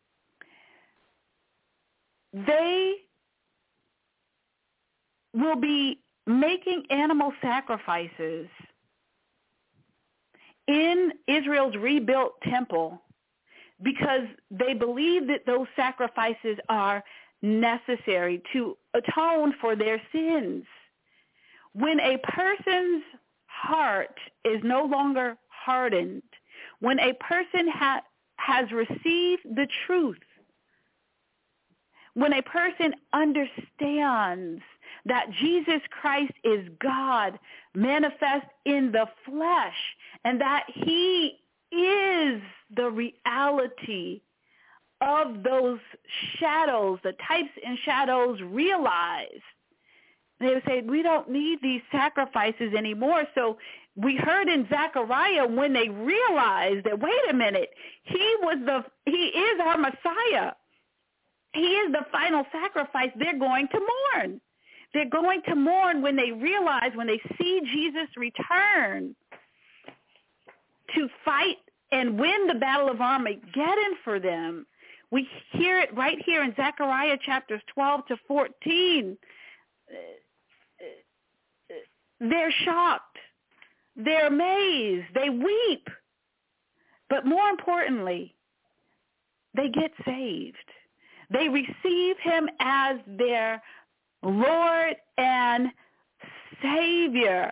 They will be making animal sacrifices in Israel's rebuilt temple because they believe that those sacrifices are necessary to atone for their sins. When a person's heart is no longer hardened, when a person ha- has received the truth, when a person understands that Jesus Christ is God manifest in the flesh and that he is the reality of those shadows, the types and shadows realized, they would say, we don't need these sacrifices anymore. So we heard in Zechariah when they realized that, wait a minute, he was the, he is our Messiah. He is the final sacrifice. They're going to mourn. They're going to mourn when they realize, when they see Jesus return to fight and win the battle of Armageddon for them. We hear it right here in Zechariah chapters twelve to fourteen. They're shocked. They're amazed. They weep. But more importantly, they get saved. They receive him as their Lord and Savior.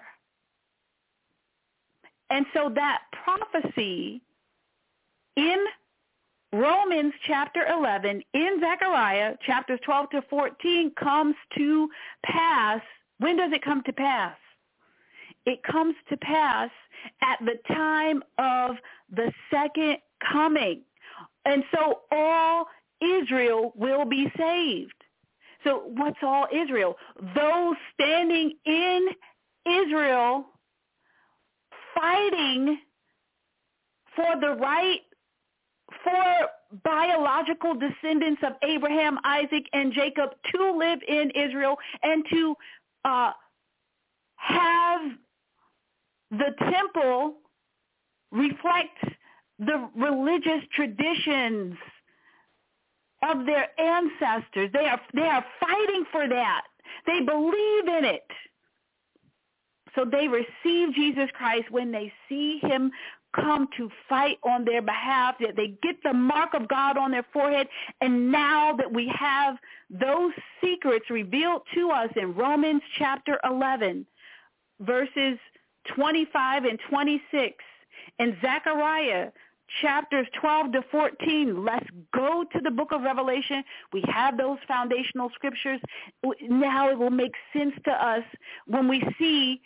And so that prophecy in Romans chapter eleven, in Zechariah chapters twelve to fourteen comes to pass. When does it come to pass? It comes to pass at the time of the second coming. And so all Israel will be saved. So what's all Israel? Those standing in Israel fighting for the right for biological descendants of Abraham, Isaac, and Jacob to live in Israel and to uh, have the temple reflect the religious traditions of their ancestors. They are, they are fighting for that. They believe in it. So they receive Jesus Christ when they see him come to fight on their behalf, that they get the mark of God on their forehead. And now that we have those secrets revealed to us in Romans chapter eleven, verses twenty-five and twenty-six, and Zechariah chapters twelve to fourteen, let's go to the book of Revelation. We have those foundational scriptures. Now it will make sense to us when we see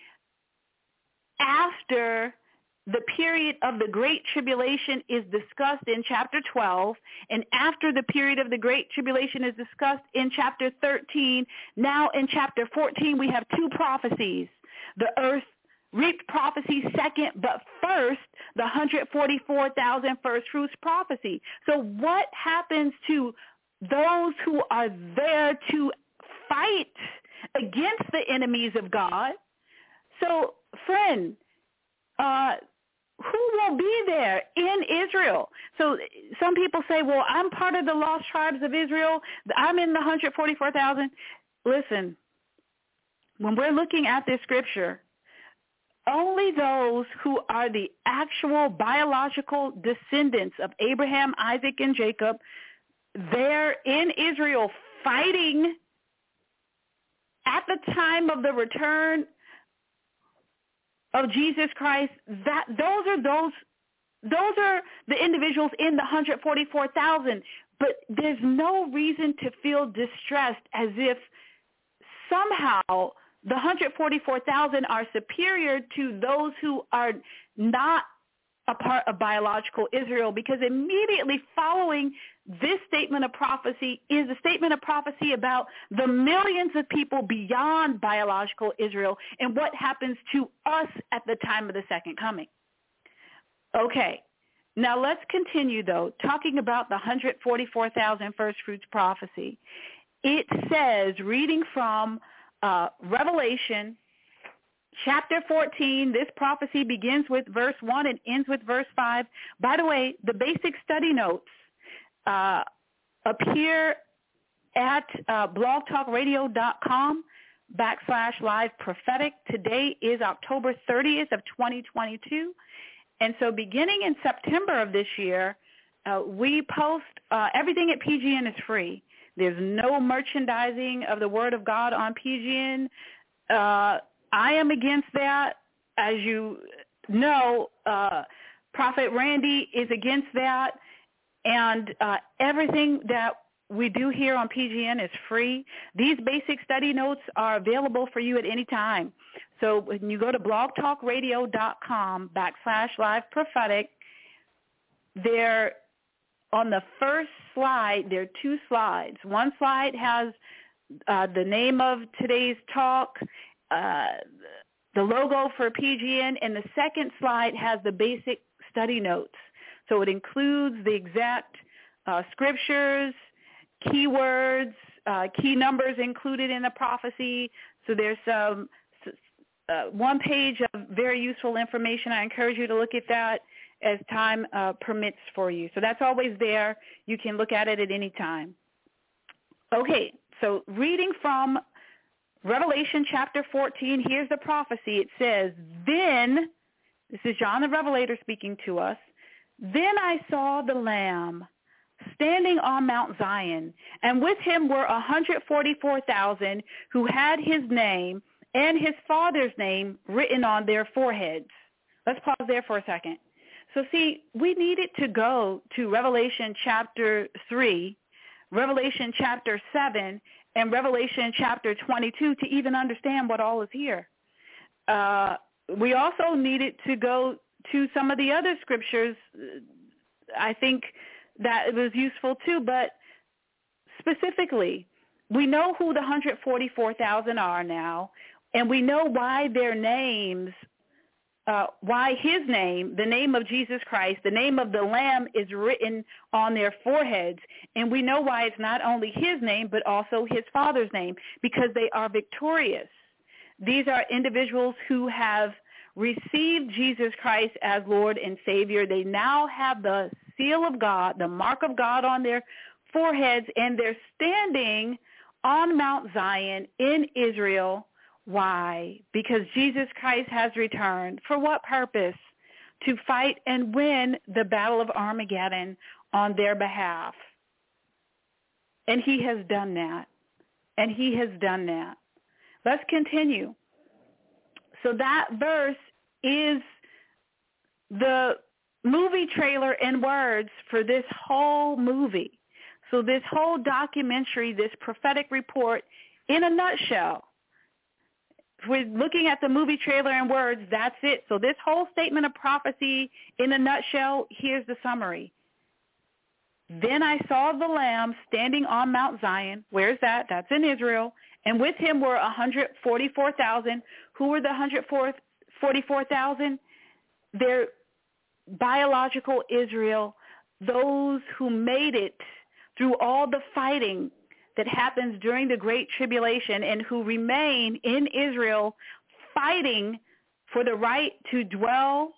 after the period of the Great Tribulation is discussed in chapter twelve, and after the period of the Great Tribulation is discussed in chapter thirteen, now in chapter fourteen we have two prophecies. The earth reaped prophecy second, but first, the one hundred forty-four thousand first fruits prophecy. So what happens to those who are there to fight against the enemies of God? So, friend, uh, who will be there in Israel? So some people say, well, I'm part of the lost tribes of Israel. I'm in the one hundred forty-four thousand. Listen, when we're looking at this scripture, only those who are the actual biological descendants of Abraham, Isaac, and Jacob, they're in Israel fighting at the time of the return of Jesus Christ, that those are those those are the individuals in the one hundred forty-four thousand. But there's no reason to feel distressed as if somehow the one hundred forty-four thousand are superior to those who are not a part of biological Israel, because immediately following this statement of prophecy is a statement of prophecy about the millions of people beyond biological Israel and what happens to us at the time of the second coming. Okay, now let's continue, though, talking about the one hundred forty-four thousand first fruits prophecy. It says, reading from uh, Revelation chapter fourteen, this prophecy begins with verse one and ends with verse five. By the way, the basic study notes uh, appear at uh, blogtalkradio.com backslash live prophetic. Today is October thirtieth of twenty twenty-two. And so beginning in September of this year, uh, we post, uh, everything at P G N is free. There's no merchandising of the Word of God on P G N. Uh, I am against that. As you know, uh, Prophet Randy is against that. And uh, everything that we do here on P G N is free. These basic study notes are available for you at any time. So when you go to blogtalkradio.com backslash live prophetic, there on the first slide, there are two slides. One slide has uh, the name of today's talk, uh, the logo for P G N, and the second slide has the basic study notes. So it includes the exact uh, scriptures, keywords, uh, key numbers included in the prophecy. So there's some uh, one page of very useful information. I encourage you to look at that as time uh, permits for you. So that's always there. You can look at it at any time. Okay, so reading from Revelation chapter fourteen, here's the prophecy. It says, then, this is John the Revelator speaking to us, then I saw the Lamb standing on Mount Zion, and with him were one hundred forty-four thousand who had his name and his Father's name written on their foreheads. Let's pause there for a second. So see, we needed to go to Revelation chapter three, Revelation chapter seven, and Revelation chapter twenty-two to even understand what all is here. Uh, we also needed to go to some of the other scriptures. I think that it was useful too, but specifically, we know who the one hundred forty-four thousand are now, and we know why their names Uh, why his name, the name of Jesus Christ, the name of the Lamb is written on their foreheads. And we know why it's not only his name, but also his Father's name, because they are victorious. These are individuals who have received Jesus Christ as Lord and Savior. They now have the seal of God, the mark of God on their foreheads, and they're standing on Mount Zion in Israel. Why? Because Jesus Christ has returned. For what purpose? To fight and win the battle of Armageddon on their behalf. And he has done that. And he has done that. Let's continue. So that verse is the movie trailer in words for this whole movie. So this whole documentary, this prophetic report, in a nutshell. If we're looking at the movie trailer in words, that's it. So this whole statement of prophecy in a nutshell, here's the summary. Then I saw the Lamb standing on Mount Zion. Where's that? That's in Israel. And with him were one hundred forty-four thousand. Who were the one hundred forty-four thousand? They're biological Israel, those who made it through all the fighting that happens during the Great Tribulation and who remain in Israel fighting for the right to dwell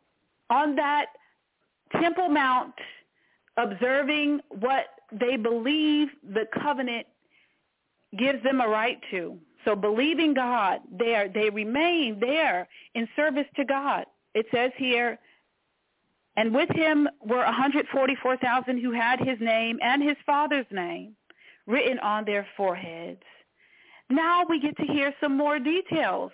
on that Temple Mount, observing what they believe the covenant gives them a right to. So believing God, they are, they remain there in service to God. It says here, and with him were one hundred forty-four thousand who had his name and his father's name written on their foreheads. Now we get to hear some more details.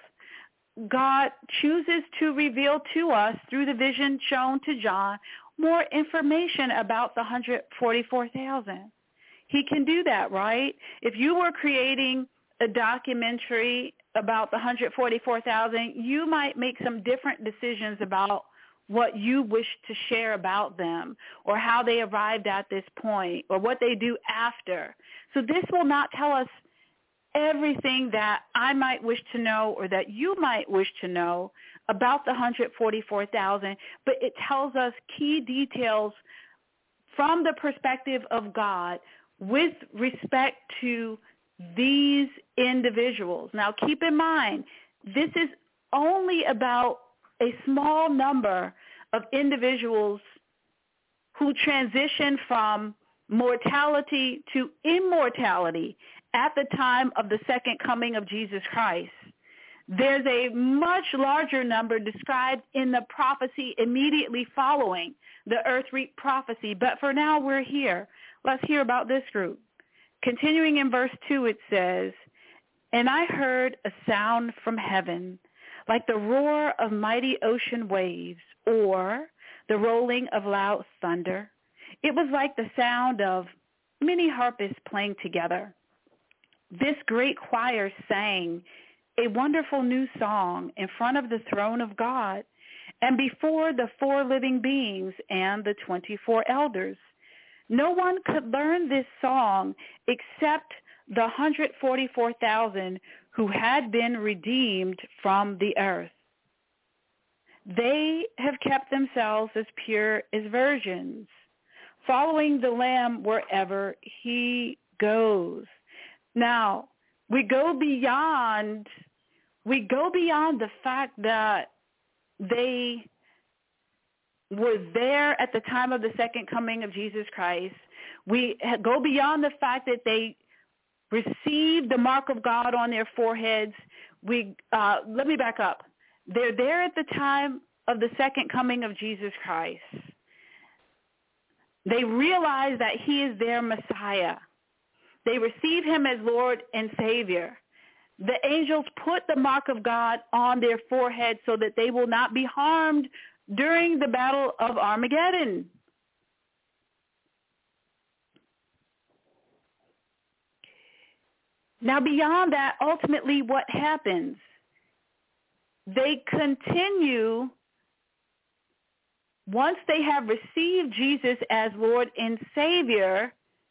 God chooses to reveal to us through the vision shown to John more information about the one hundred forty-four thousand. He can do that, right? If you were creating a documentary about the one hundred forty-four thousand, you might make some different decisions about what you wish to share about them or how they arrived at this point or what they do after. So this will not tell us everything that I might wish to know or that you might wish to know about the one hundred forty-four thousand, but it tells us key details from the perspective of God with respect to these individuals. Now, keep in mind, this is only about a small number of individuals who transition from mortality to immortality at the time of the second coming of Jesus Christ. There's a much larger number described in the prophecy immediately following the earth reap prophecy. But for now, we're here. Let's hear about this group. Continuing in verse two, it says, and I heard a sound from heaven like the roar of mighty ocean waves or the rolling of loud thunder. It was like the sound of many harpists playing together. This great choir sang a wonderful new song in front of the throne of God and before the four living beings and the twenty-four elders. No one could learn this song except the one hundred forty-four thousand who had been redeemed from the earth. They have kept themselves as pure as virgins, following the Lamb wherever he goes. Now, we go beyond, we go beyond the fact that they were there at the time of the second coming of Jesus Christ. We go beyond the fact that they received the mark of God on their foreheads. We uh, let me back up. They're there at the time of the second coming of Jesus Christ. They realize that he is their Messiah. They receive him as Lord and Savior. The angels put the mark of God on their forehead so that they will not be harmed during the battle of Armageddon. Now, beyond that, ultimately what happens? They continue, once they have received Jesus as Lord and Savior,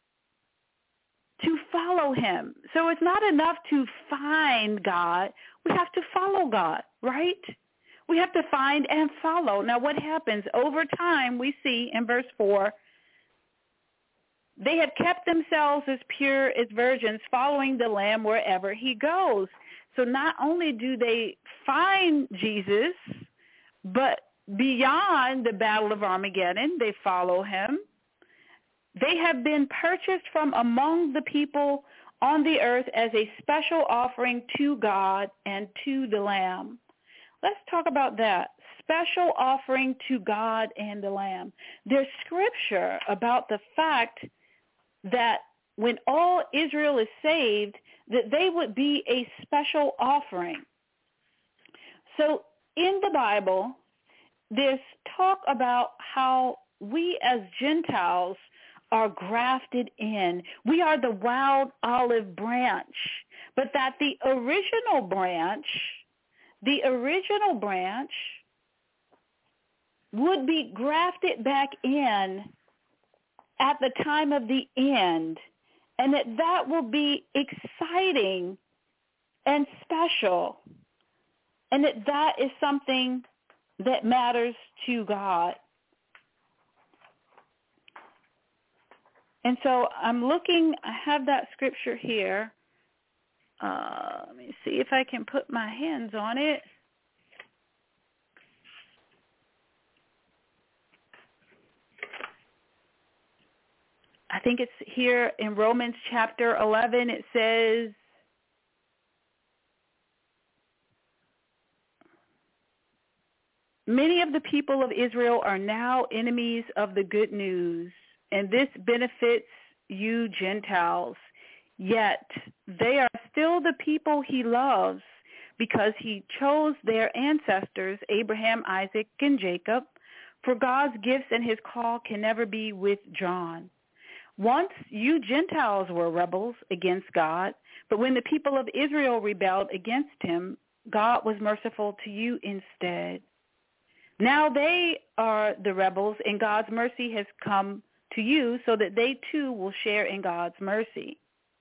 to follow him. So it's not enough to find God. We have to follow God, right? We have to find and follow. Now, what happens? Over time, we see in verse four, they have kept themselves as pure as virgins, following the Lamb wherever he goes. So not only do they find Jesus, but beyond the battle of Armageddon, they follow him. They have been purchased from among the people on the earth as a special offering to God and to the Lamb. Let's talk about that. Special offering to God and the Lamb. There's scripture about the fact that when all Israel is saved, that they would be a special offering. So in the Bible, there's talk about how we as Gentiles are grafted in. We are the wild olive branch, but that the original branch, the original branch would be grafted back in at the time of the end, and that that will be exciting and special, and that that is something that matters to God. And so I'm looking, I have that scripture here. Uh, let me see if I can put my hands on it. I think it's here in Romans chapter eleven. It says, many of the people of Israel are now enemies of the good news, and this benefits you Gentiles. Yet they are still the people he loves because he chose their ancestors, Abraham, Isaac, and Jacob. For God's gifts and his call can never be withdrawn. Once you Gentiles were rebels against God, but when the people of Israel rebelled against him, God was merciful to you instead. Now they are the rebels, and God's mercy has come to you so that they too will share in God's mercy.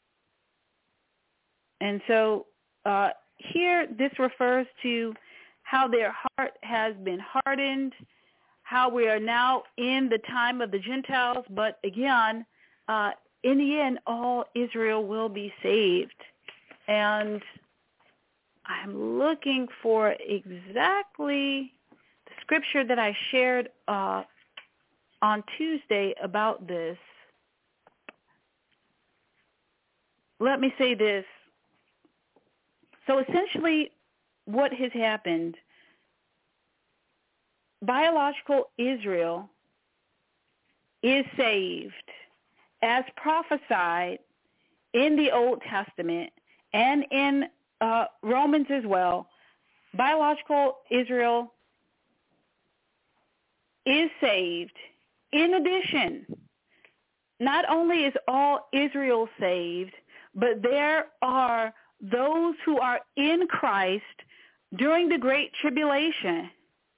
And so uh, here this refers to how their heart has been hardened, how we are now in the time of the Gentiles, but again, uh, in the end, all Israel will be saved. And I'm looking for exactly the scripture that I shared uh, on Tuesday about this. Let me say this. So essentially what has happened, biological Israel is saved as prophesied in the Old Testament and in uh, Romans as well. Biological Israel is saved. In addition, not only is all Israel saved, but there are those who are in Christ during the Great Tribulation.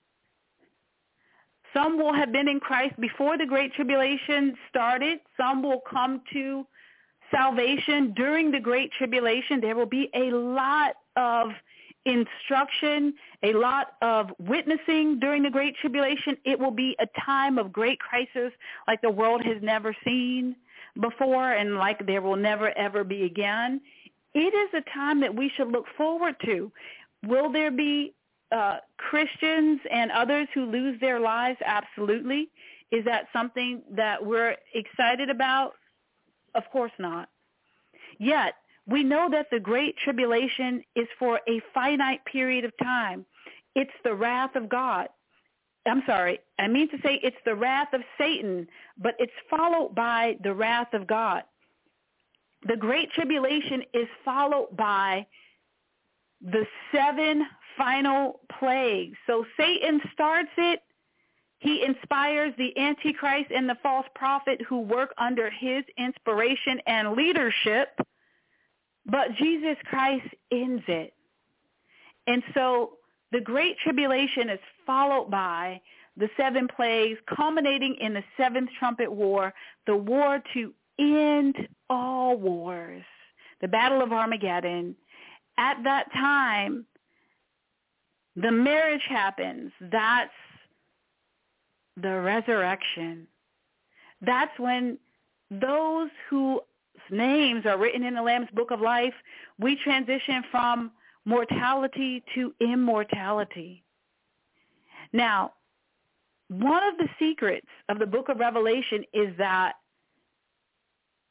Some will have been in Christ before the Great Tribulation started. Some will come to salvation during the Great Tribulation. There will be a lot of instruction, a lot of witnessing during the Great Tribulation. It will be a time of great crisis like the world has never seen before and like there will never, ever be again. It is a time that we should look forward to. Will there be uh, Christians and others who lose their lives? Absolutely. Is that something that we're excited about? Of course not. Yet, we know that the Great Tribulation is for a finite period of time. It's the wrath of God. I'm sorry, I mean to say it's the wrath of Satan, but it's followed by the wrath of God. The Great Tribulation is followed by the seven final plagues. So Satan starts it. He inspires the Antichrist and the false prophet who work under his inspiration and leadership, but Jesus Christ ends it. And so the Great Tribulation is followed by the seven plagues, culminating in the seventh trumpet war, the war to end all wars, the Battle of Armageddon. At that time, the marriage happens. That's the resurrection. That's when those whose names are written in the Lamb's Book of Life, we transition from mortality to immortality. Now, one of the secrets of the book of Revelation is that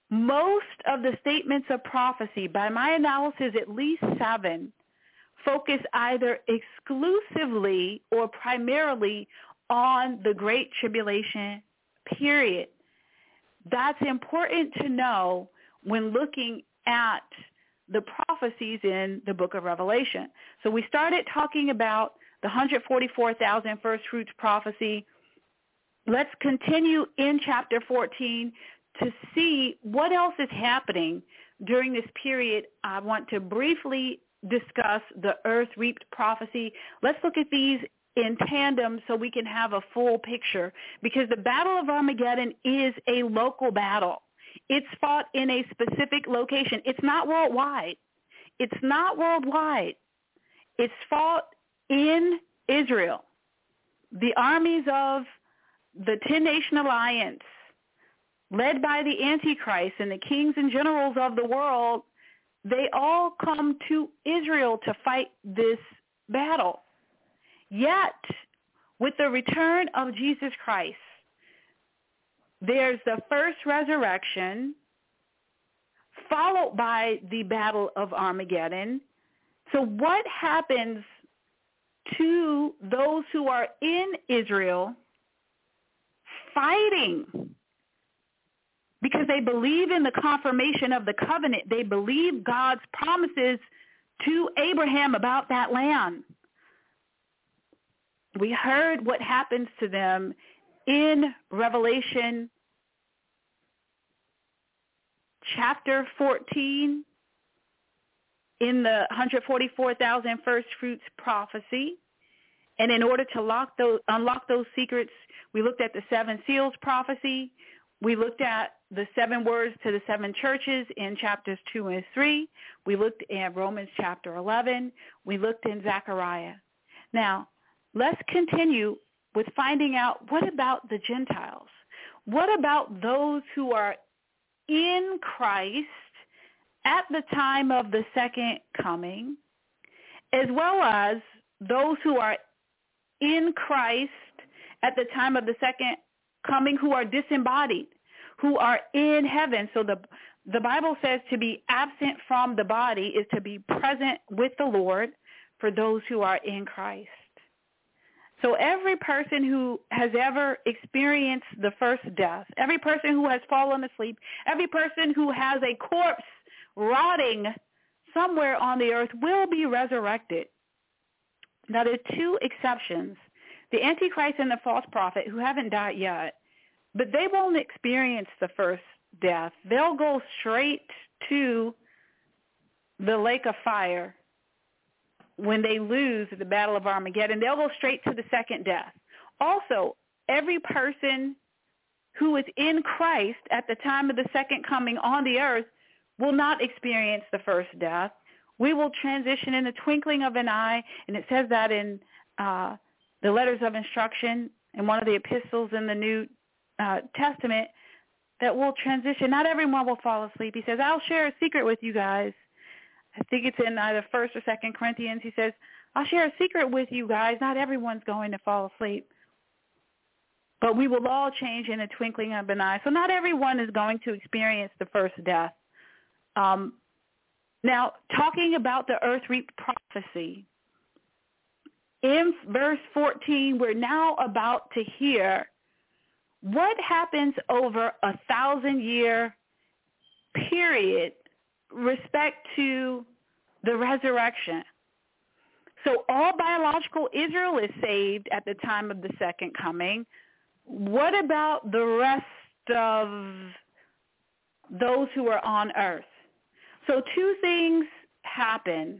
most of the statements of prophecy, by my analysis, at least seven, focus either exclusively or primarily on the Great Tribulation period. That's important to know when looking at the prophecies in the book of Revelation. So we started talking about the one hundred forty-four thousand first fruits prophecy. Let's continue in chapter fourteen to see what else is happening during this period. I want to briefly discuss the earth reaped prophecy. Let's look at these in tandem so we can have a full picture, because the Battle of Armageddon is a local battle. It's fought in a specific location. It's not worldwide. It's not worldwide. It's fought in Israel. The armies of the ten-nation alliance, led by the Antichrist and the kings and generals of the world, they all come to Israel to fight this battle. Yet, with the return of Jesus Christ, there's the first resurrection, followed by the Battle of Armageddon. So what happens to those who are in Israel fighting? Because they believe in the confirmation of the covenant. They believe God's promises to Abraham about that land. We heard what happens to them in Revelation chapter fourteen, in the one hundred forty-four thousand first fruits prophecy. And in order to lock those, unlock those secrets, we looked at the seven seals prophecy. We looked at the seven words to the seven churches in chapters two and three. We looked at Romans chapter eleven. We looked in Zechariah. Now, let's continue with finding out, what about the Gentiles? What about those who are in Christ at the time of the second coming, as well as those who are in Christ at the time of the second coming who are disembodied, who are in heaven? So the the Bible says to be absent from the body is to be present with the Lord for those who are in Christ. So every person who has ever experienced the first death, every person who has fallen asleep, every person who has a corpse rotting somewhere on the earth will be resurrected. Now, there are two exceptions. The Antichrist and the false prophet, who haven't died yet, but they won't experience the first death. They'll go straight to the lake of fire when they lose the Battle of Armageddon. They'll go straight to the second death. Also, every person who is in Christ at the time of the second coming on the earth will not experience the first death. We will transition in the twinkling of an eye, and it says that in uh, the letters of instruction in one of the epistles in the New uh, Testament, that we'll transition. Not everyone will fall asleep. He says, I'll share a secret with you guys. I think it's in either First or Second Corinthians. He says, I'll share a secret with you guys. Not everyone's going to fall asleep, but we will all change in a twinkling of an eye. So not everyone is going to experience the first death. Um, now, talking about the earth reaped prophecy, in verse fourteen, we're now about to hear what happens over a thousand-year period respect to the resurrection. So all biological Israel is saved at the time of the second coming. What about the rest of those who are on earth? So two things happen,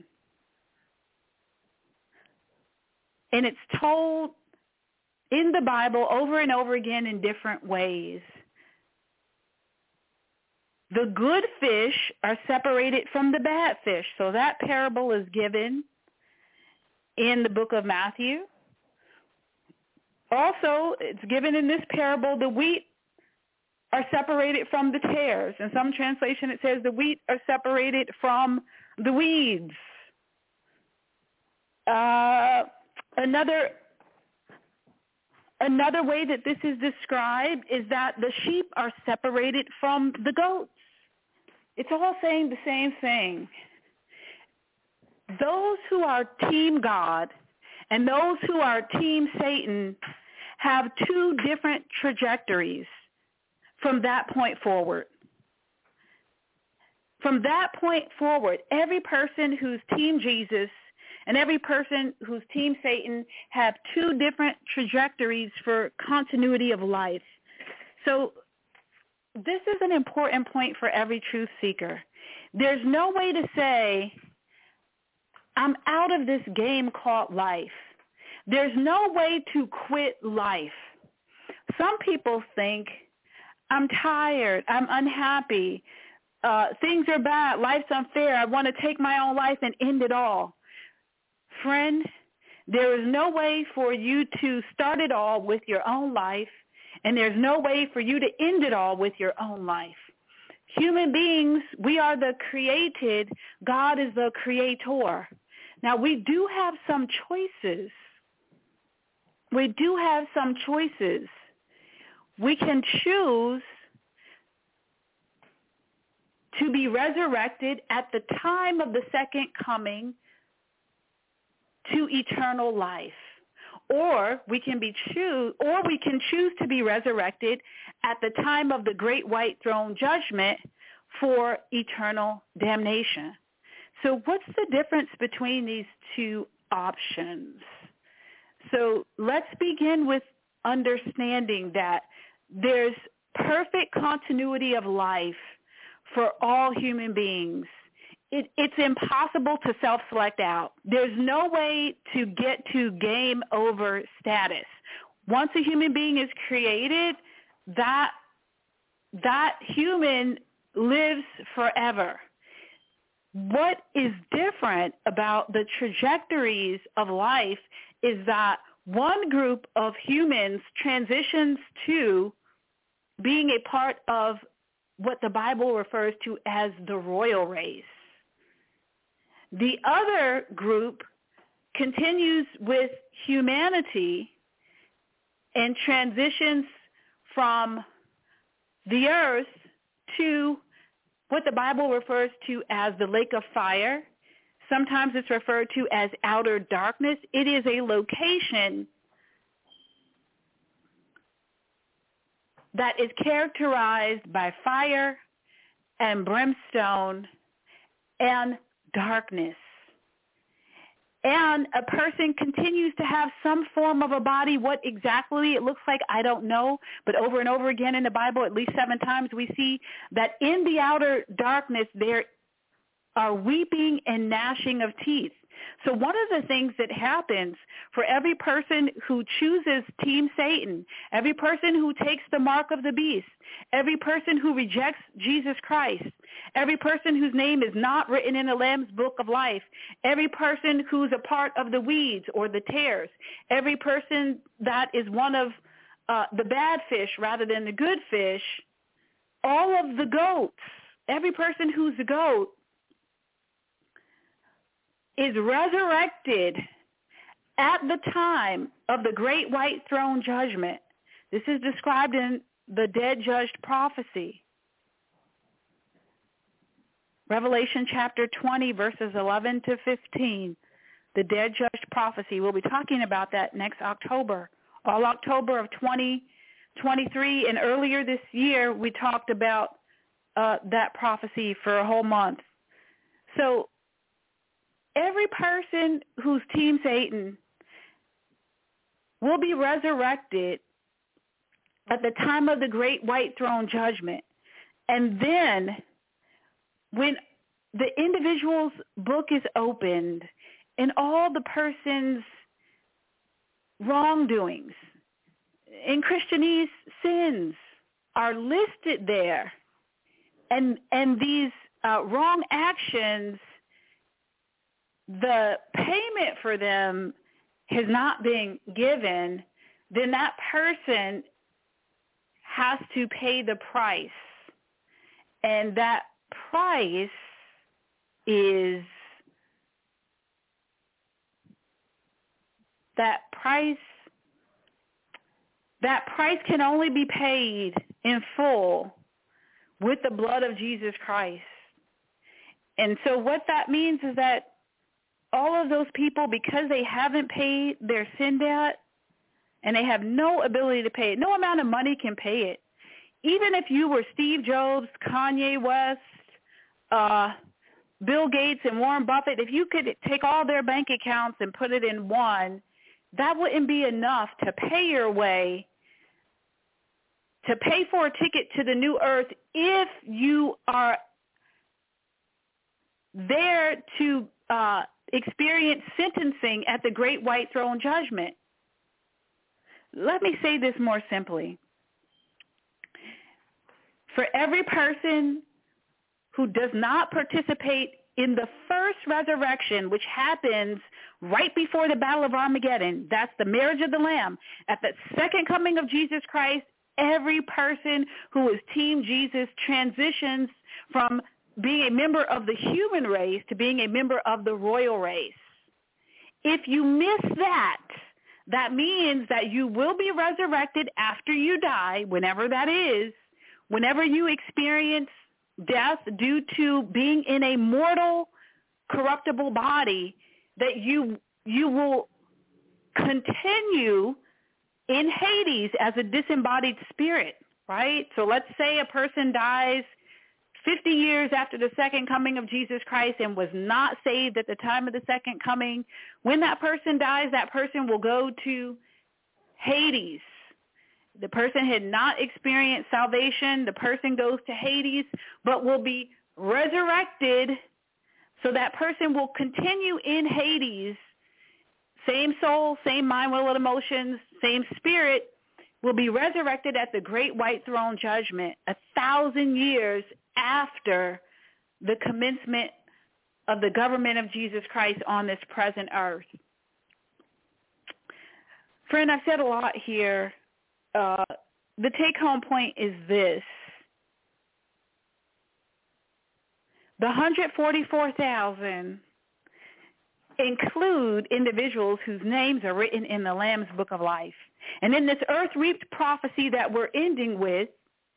and it's told in the Bible over and over again in different ways. The good fish are separated from the bad fish. So that parable is given in the book of Matthew. Also, it's given in this parable, the wheat are separated from the tares. In some translation, it says the wheat are separated from the weeds. Uh, another Another way that this is described is that the sheep are separated from the goats. It's all saying the same thing. Those who are Team God and those who are Team Satan have two different trajectories from that point forward. From that point forward, every person who's Team Jesus and every person who's Team Satan have two different trajectories for continuity of life. So this is an important point for every truth seeker. There's no way to say, I'm out of this game called life. There's no way to quit life. Some people think, I'm tired, I'm unhappy, uh, things are bad, life's unfair, I want to take my own life and end it all. Friend, there is no way for you to start it all with your own life, and there's no way for you to end it all with your own life. Human beings, we are the created. God is the creator. Now, we do have some choices. We do have some choices. We can choose to be resurrected at the time of the second coming to eternal life. Or we can be choose or we can choose to be resurrected at the time of the great white throne judgment for eternal damnation. So what's the difference between these two options? So let's begin with understanding that there's perfect continuity of life for all human beings. It, it's impossible to self-select out. There's no way to get to game over status. Once a human being is created, that that human lives forever. What is different about the trajectories of life is that one group of humans transitions to being a part of what the Bible refers to as the royal race. The other group continues with humanity and transitions from the earth to what the Bible refers to as the lake of fire. Sometimes it's referred to as outer darkness. It is a location that is characterized by fire and brimstone and darkness. And a person continues to have some form of a body. What exactly it looks like, I don't know. But over and over again in the Bible, at least seven times, we see that in the outer darkness there are weeping and gnashing of teeth. So one of the things that happens for every person who chooses Team Satan, every person who takes the mark of the beast, every person who rejects Jesus Christ, every person whose name is not written in the Lamb's book of life, every person who's a part of the weeds or the tares, every person that is one of uh, the bad fish rather than the good fish, all of the goats, every person who's a goat, is resurrected at the time of the great white throne judgment. This is described in the dead judged prophecy. Revelation chapter twenty, verses eleven to fifteen, the dead judged prophecy. We'll be talking about that next October. All October of twenty twenty-three, and earlier this year we talked about uh, that prophecy for a whole month. So every person who's Team Satan will be resurrected at the time of the great white throne judgment. And then when the individual's book is opened and all the person's wrongdoings and Christianese sins are listed there, and, and these uh, wrong actions, the payment for them has not been given, then that person has to pay the price. And that price is, that price, that price can only be paid in full with the blood of Jesus Christ. And so what that means is that all of those people, because they haven't paid their sin debt and they have no ability to pay it, no amount of money can pay it. Even if you were Steve Jobs, Kanye West, uh, Bill Gates, and Warren Buffett, if you could take all their bank accounts and put it in one, that wouldn't be enough to pay your way, to pay for a ticket to the new earth if you are there to uh, experience sentencing at the great white throne judgment. Let me say this more simply. For every person who does not participate in the first resurrection, which happens right before the Battle of Armageddon, that's the marriage of the Lamb, at the second coming of Jesus Christ, every person who is Team Jesus transitions from being a member of the human race to being a member of the royal race. If you miss that, that means that you will be resurrected after you die, whenever that is, whenever you experience death due to being in a mortal, corruptible body, that you you will continue in Hades as a disembodied spirit, right? So let's say a person dies fifty years after the second coming of Jesus Christ and was not saved at the time of the second coming. When that person dies, that person will go to Hades. The person had not experienced salvation. The person goes to Hades, but will be resurrected. So that person will continue in Hades. Same soul, same mind, will, and emotions, same spirit, will be resurrected at the great white throne judgment a thousand years after the commencement of the government of Jesus Christ on this present earth. Friend, I've said a lot here. Uh, the take-home point is this. The one hundred forty-four thousand include individuals whose names are written in the Lamb's Book of Life. And in this earth-reaped prophecy that we're ending with,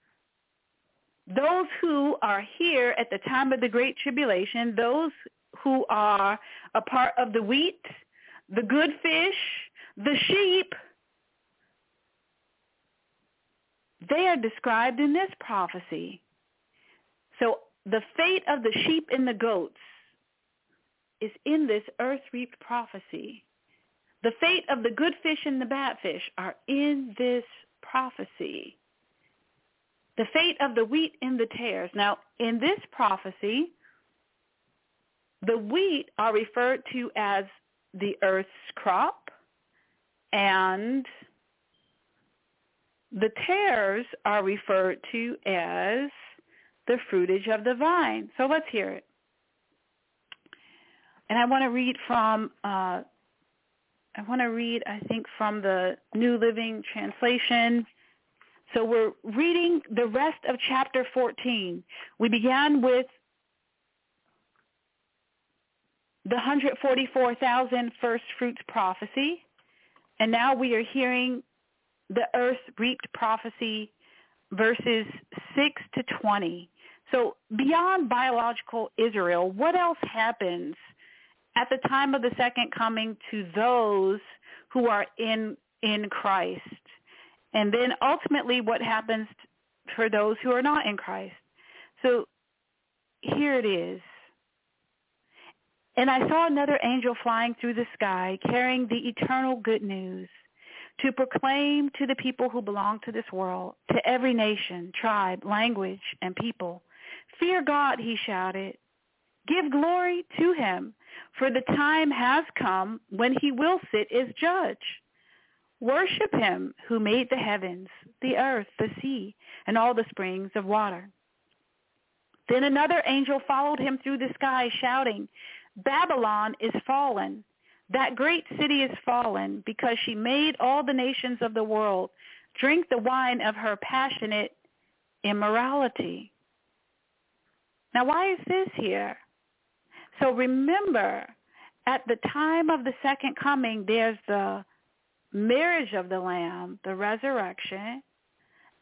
those who are here at the time of the Great Tribulation, those who are a part of the wheat, the good fish, the sheep, they are described in this prophecy. So the fate of the sheep and the goats is in this earth-reaped prophecy. The fate of the good fish and the bad fish are in this prophecy. The fate of the wheat and the tares. Now, in this prophecy, the wheat are referred to as the earth's crop, and the tares are referred to as the fruitage of the vine. So let's hear it. And I want to read from, uh, I want to read, I think, from the New Living Translation. So we're reading the rest of chapter fourteen. We began with the one hundred forty-four thousand first fruits prophecy, and now we are hearing the earth reaped prophecy, verses six to twenty. So beyond biological Israel, what else happens at the time of the second coming to those who are in in Christ? And then ultimately what happens for those who are not in Christ? So here it is. And I saw another angel flying through the sky, carrying the eternal good news, to proclaim to the people who belong to this world, to every nation, tribe, language, and people. Fear God, he shouted. Give glory to him, for the time has come when he will sit as judge. Worship him who made the heavens, the earth, the sea, and all the springs of water. Then another angel followed him through the sky, shouting, Babylon is fallen. That great city is fallen, because she made all the nations of the world drink the wine of her passionate immorality. Now, why is this here? So remember, at the time of the second coming, there's the marriage of the Lamb, the resurrection,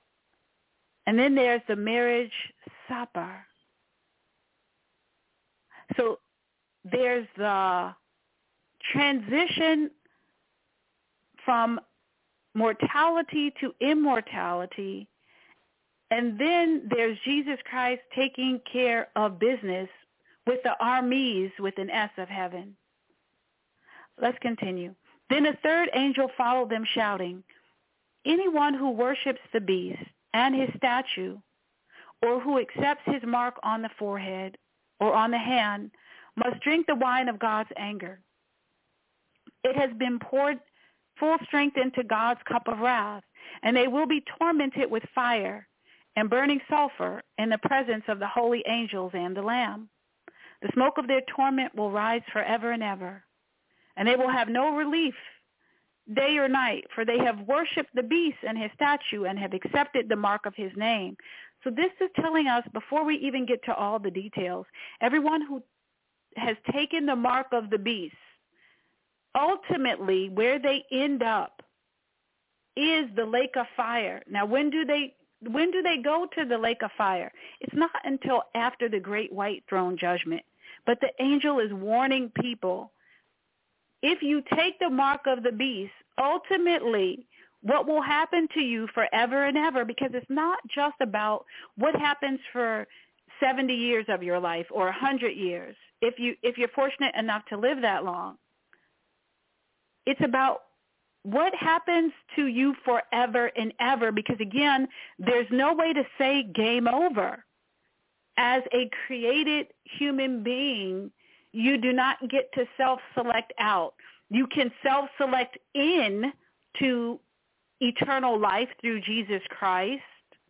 and then there's the marriage supper. So there's the transition from mortality to immortality, and then there's Jesus Christ taking care of business with the armies with an S of heaven. Let's continue. Then a third angel followed them, shouting, anyone who worships the beast and his statue, or who accepts his mark on the forehead or on the hand, must drink the wine of God's anger. It has been poured full strength into God's cup of wrath, and they will be tormented with fire and burning sulfur in the presence of the holy angels and the Lamb. The smoke of their torment will rise forever and ever, and they will have no relief day or night, for they have worshipped the beast and his statue and have accepted the mark of his name. So this is telling us, before we even get to all the details, everyone who has taken the mark of the beast, ultimately where they end up is the lake of fire. Now, when do they when do they go to the lake of fire? It's not until after the great white throne judgment. But the angel is warning people, if you take the mark of the beast, ultimately what will happen to you forever and ever, because it's not just about what happens for seventy years of your life or one hundred years, if you if you're fortunate enough to live that long. It's about what happens to you forever and ever, because, again, there's no way to say game over. As a created human being, you do not get to self-select out. You can self-select in to eternal life through Jesus Christ,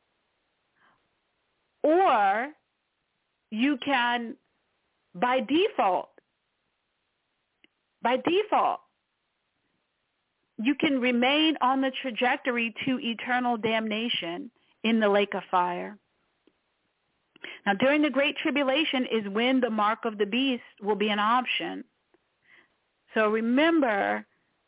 or you can, by default, by default, you can remain on the trajectory to eternal damnation in the lake of fire. Now, during the Great Tribulation is when the mark of the beast will be an option. So remember,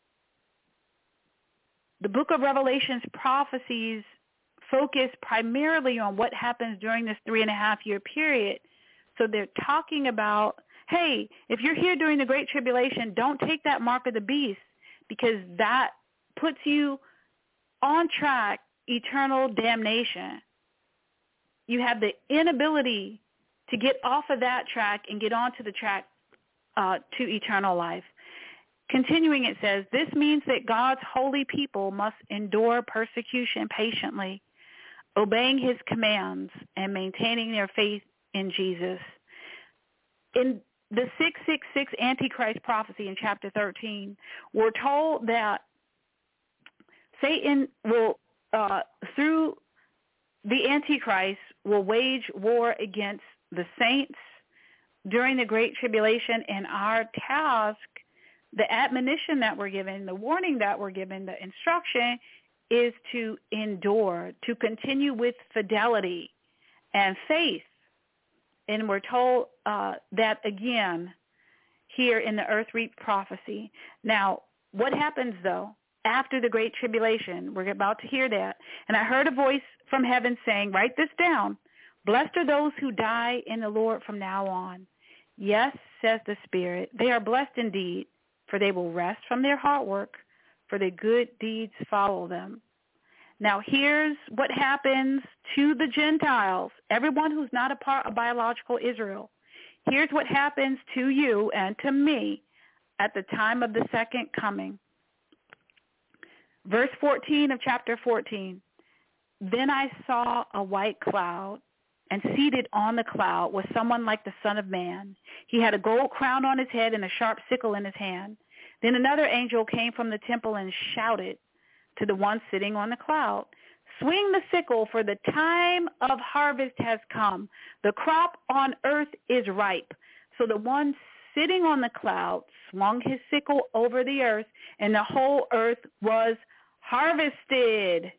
the book of Revelation's prophecies focus primarily on what happens during this three and a half year period. So they're talking about, hey, if you're here during the Great Tribulation, don't take that mark of the beast, because that puts you on track, eternal damnation. You have the inability to get off of that track and get onto the track uh, to eternal life. Continuing, it says, this means that God's holy people must endure persecution patiently, obeying his commands and maintaining their faith in Jesus. In the six six six Antichrist prophecy in chapter thirteen, we're told that Satan will, uh, through the Antichrist, will wage war against the saints during the Great Tribulation, and our task, the admonition that we're given, the warning that we're given, the instruction is to endure, to continue with fidelity and faith. And we're told uh, that again here in the Earth Reap prophecy. Now, what happens, though, after the Great Tribulation? We're about to hear that. And I heard a voice from heaven saying, write this down. Blessed are those who die in the Lord from now on. Yes, says the Spirit, they are blessed indeed, for they will rest from their hard work, for their good deeds follow them. Now, here's what happens to the Gentiles, everyone who's not a part of biological Israel. Here's what happens to you and to me at the time of the second coming. Verse fourteen of chapter fourteen, then I saw a white cloud, and seated on the cloud was someone like the Son of Man. He had a gold crown on his head and a sharp sickle in his hand. Then another angel came from the temple and shouted to the one sitting on the cloud, swing the sickle, for the time of harvest has come. The crop on earth is ripe. So the one sitting on the cloud swung his sickle over the earth, and the whole earth was harvested.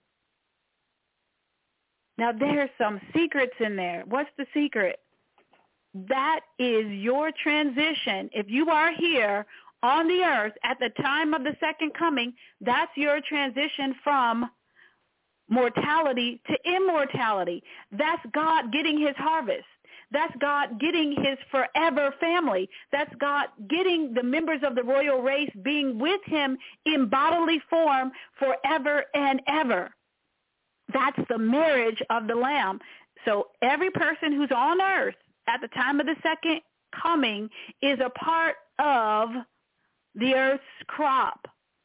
Now, there's some secrets in there. What's the secret? That is your transition. If you are here on the earth at the time of the second coming, that's your transition from mortality to immortality. That's God getting his harvest. That's God getting his forever family. That's God getting the members of the royal race being with him in bodily form forever and ever. That's the marriage of the Lamb. So every person who's on earth at the time of the second coming is a part of the earth's crop.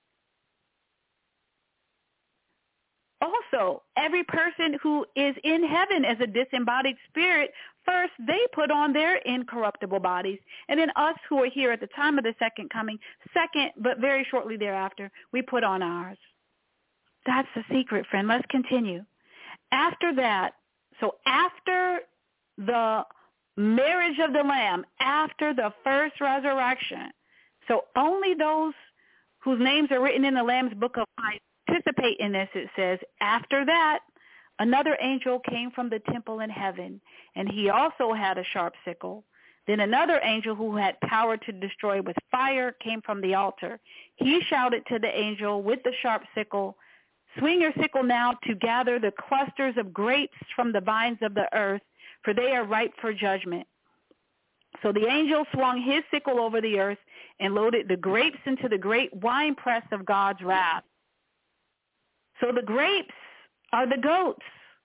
Also, every person who is in heaven as a disembodied spirit, first they put on their incorruptible bodies. And then us who are here at the time of the second coming, second, but very shortly thereafter, we put on ours. That's the secret, friend. Let's continue. After that, so after the marriage of the Lamb, after the first resurrection, so only those whose names are written in the Lamb's book of life participate in this. It says, after that, another angel came from the temple in heaven, and he also had a sharp sickle. Then another angel who had power to destroy with fire came from the altar. He shouted to the angel with the sharp sickle, swing your sickle now to gather the clusters of grapes from the vines of the earth, for they are ripe for judgment. So the angel swung his sickle over the earth and loaded the grapes into the great winepress of God's wrath. So the grapes are the goats.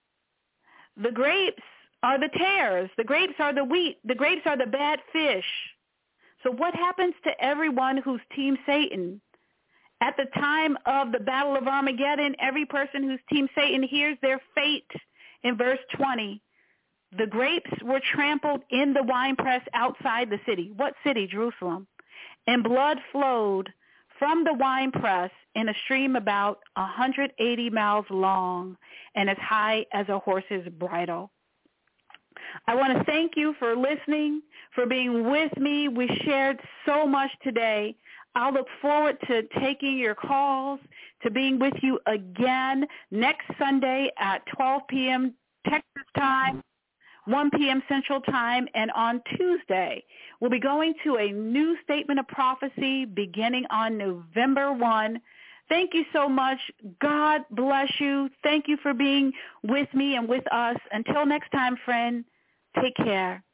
The grapes are the tares. The grapes are the wheat. The grapes are the bad fish. So what happens to everyone who's Team Satan? At the time of the Battle of Armageddon, every person who's Team Satan hears their fate in verse twenty. The grapes were trampled in the winepress outside the city. What city? Jerusalem. And blood flowed from the winepress in a stream about one hundred eighty miles long and as high as a horse's bridle. I want to thank you for listening, for being with me. We shared so much today. I'll look forward to taking your calls, to being with you again next Sunday at twelve p.m. Texas time, one p.m. Central Time, and on Tuesday, we'll be going to a new statement of prophecy beginning on November first. Thank you so much. God bless you. Thank you for being with me and with us. Until next time, friend, take care.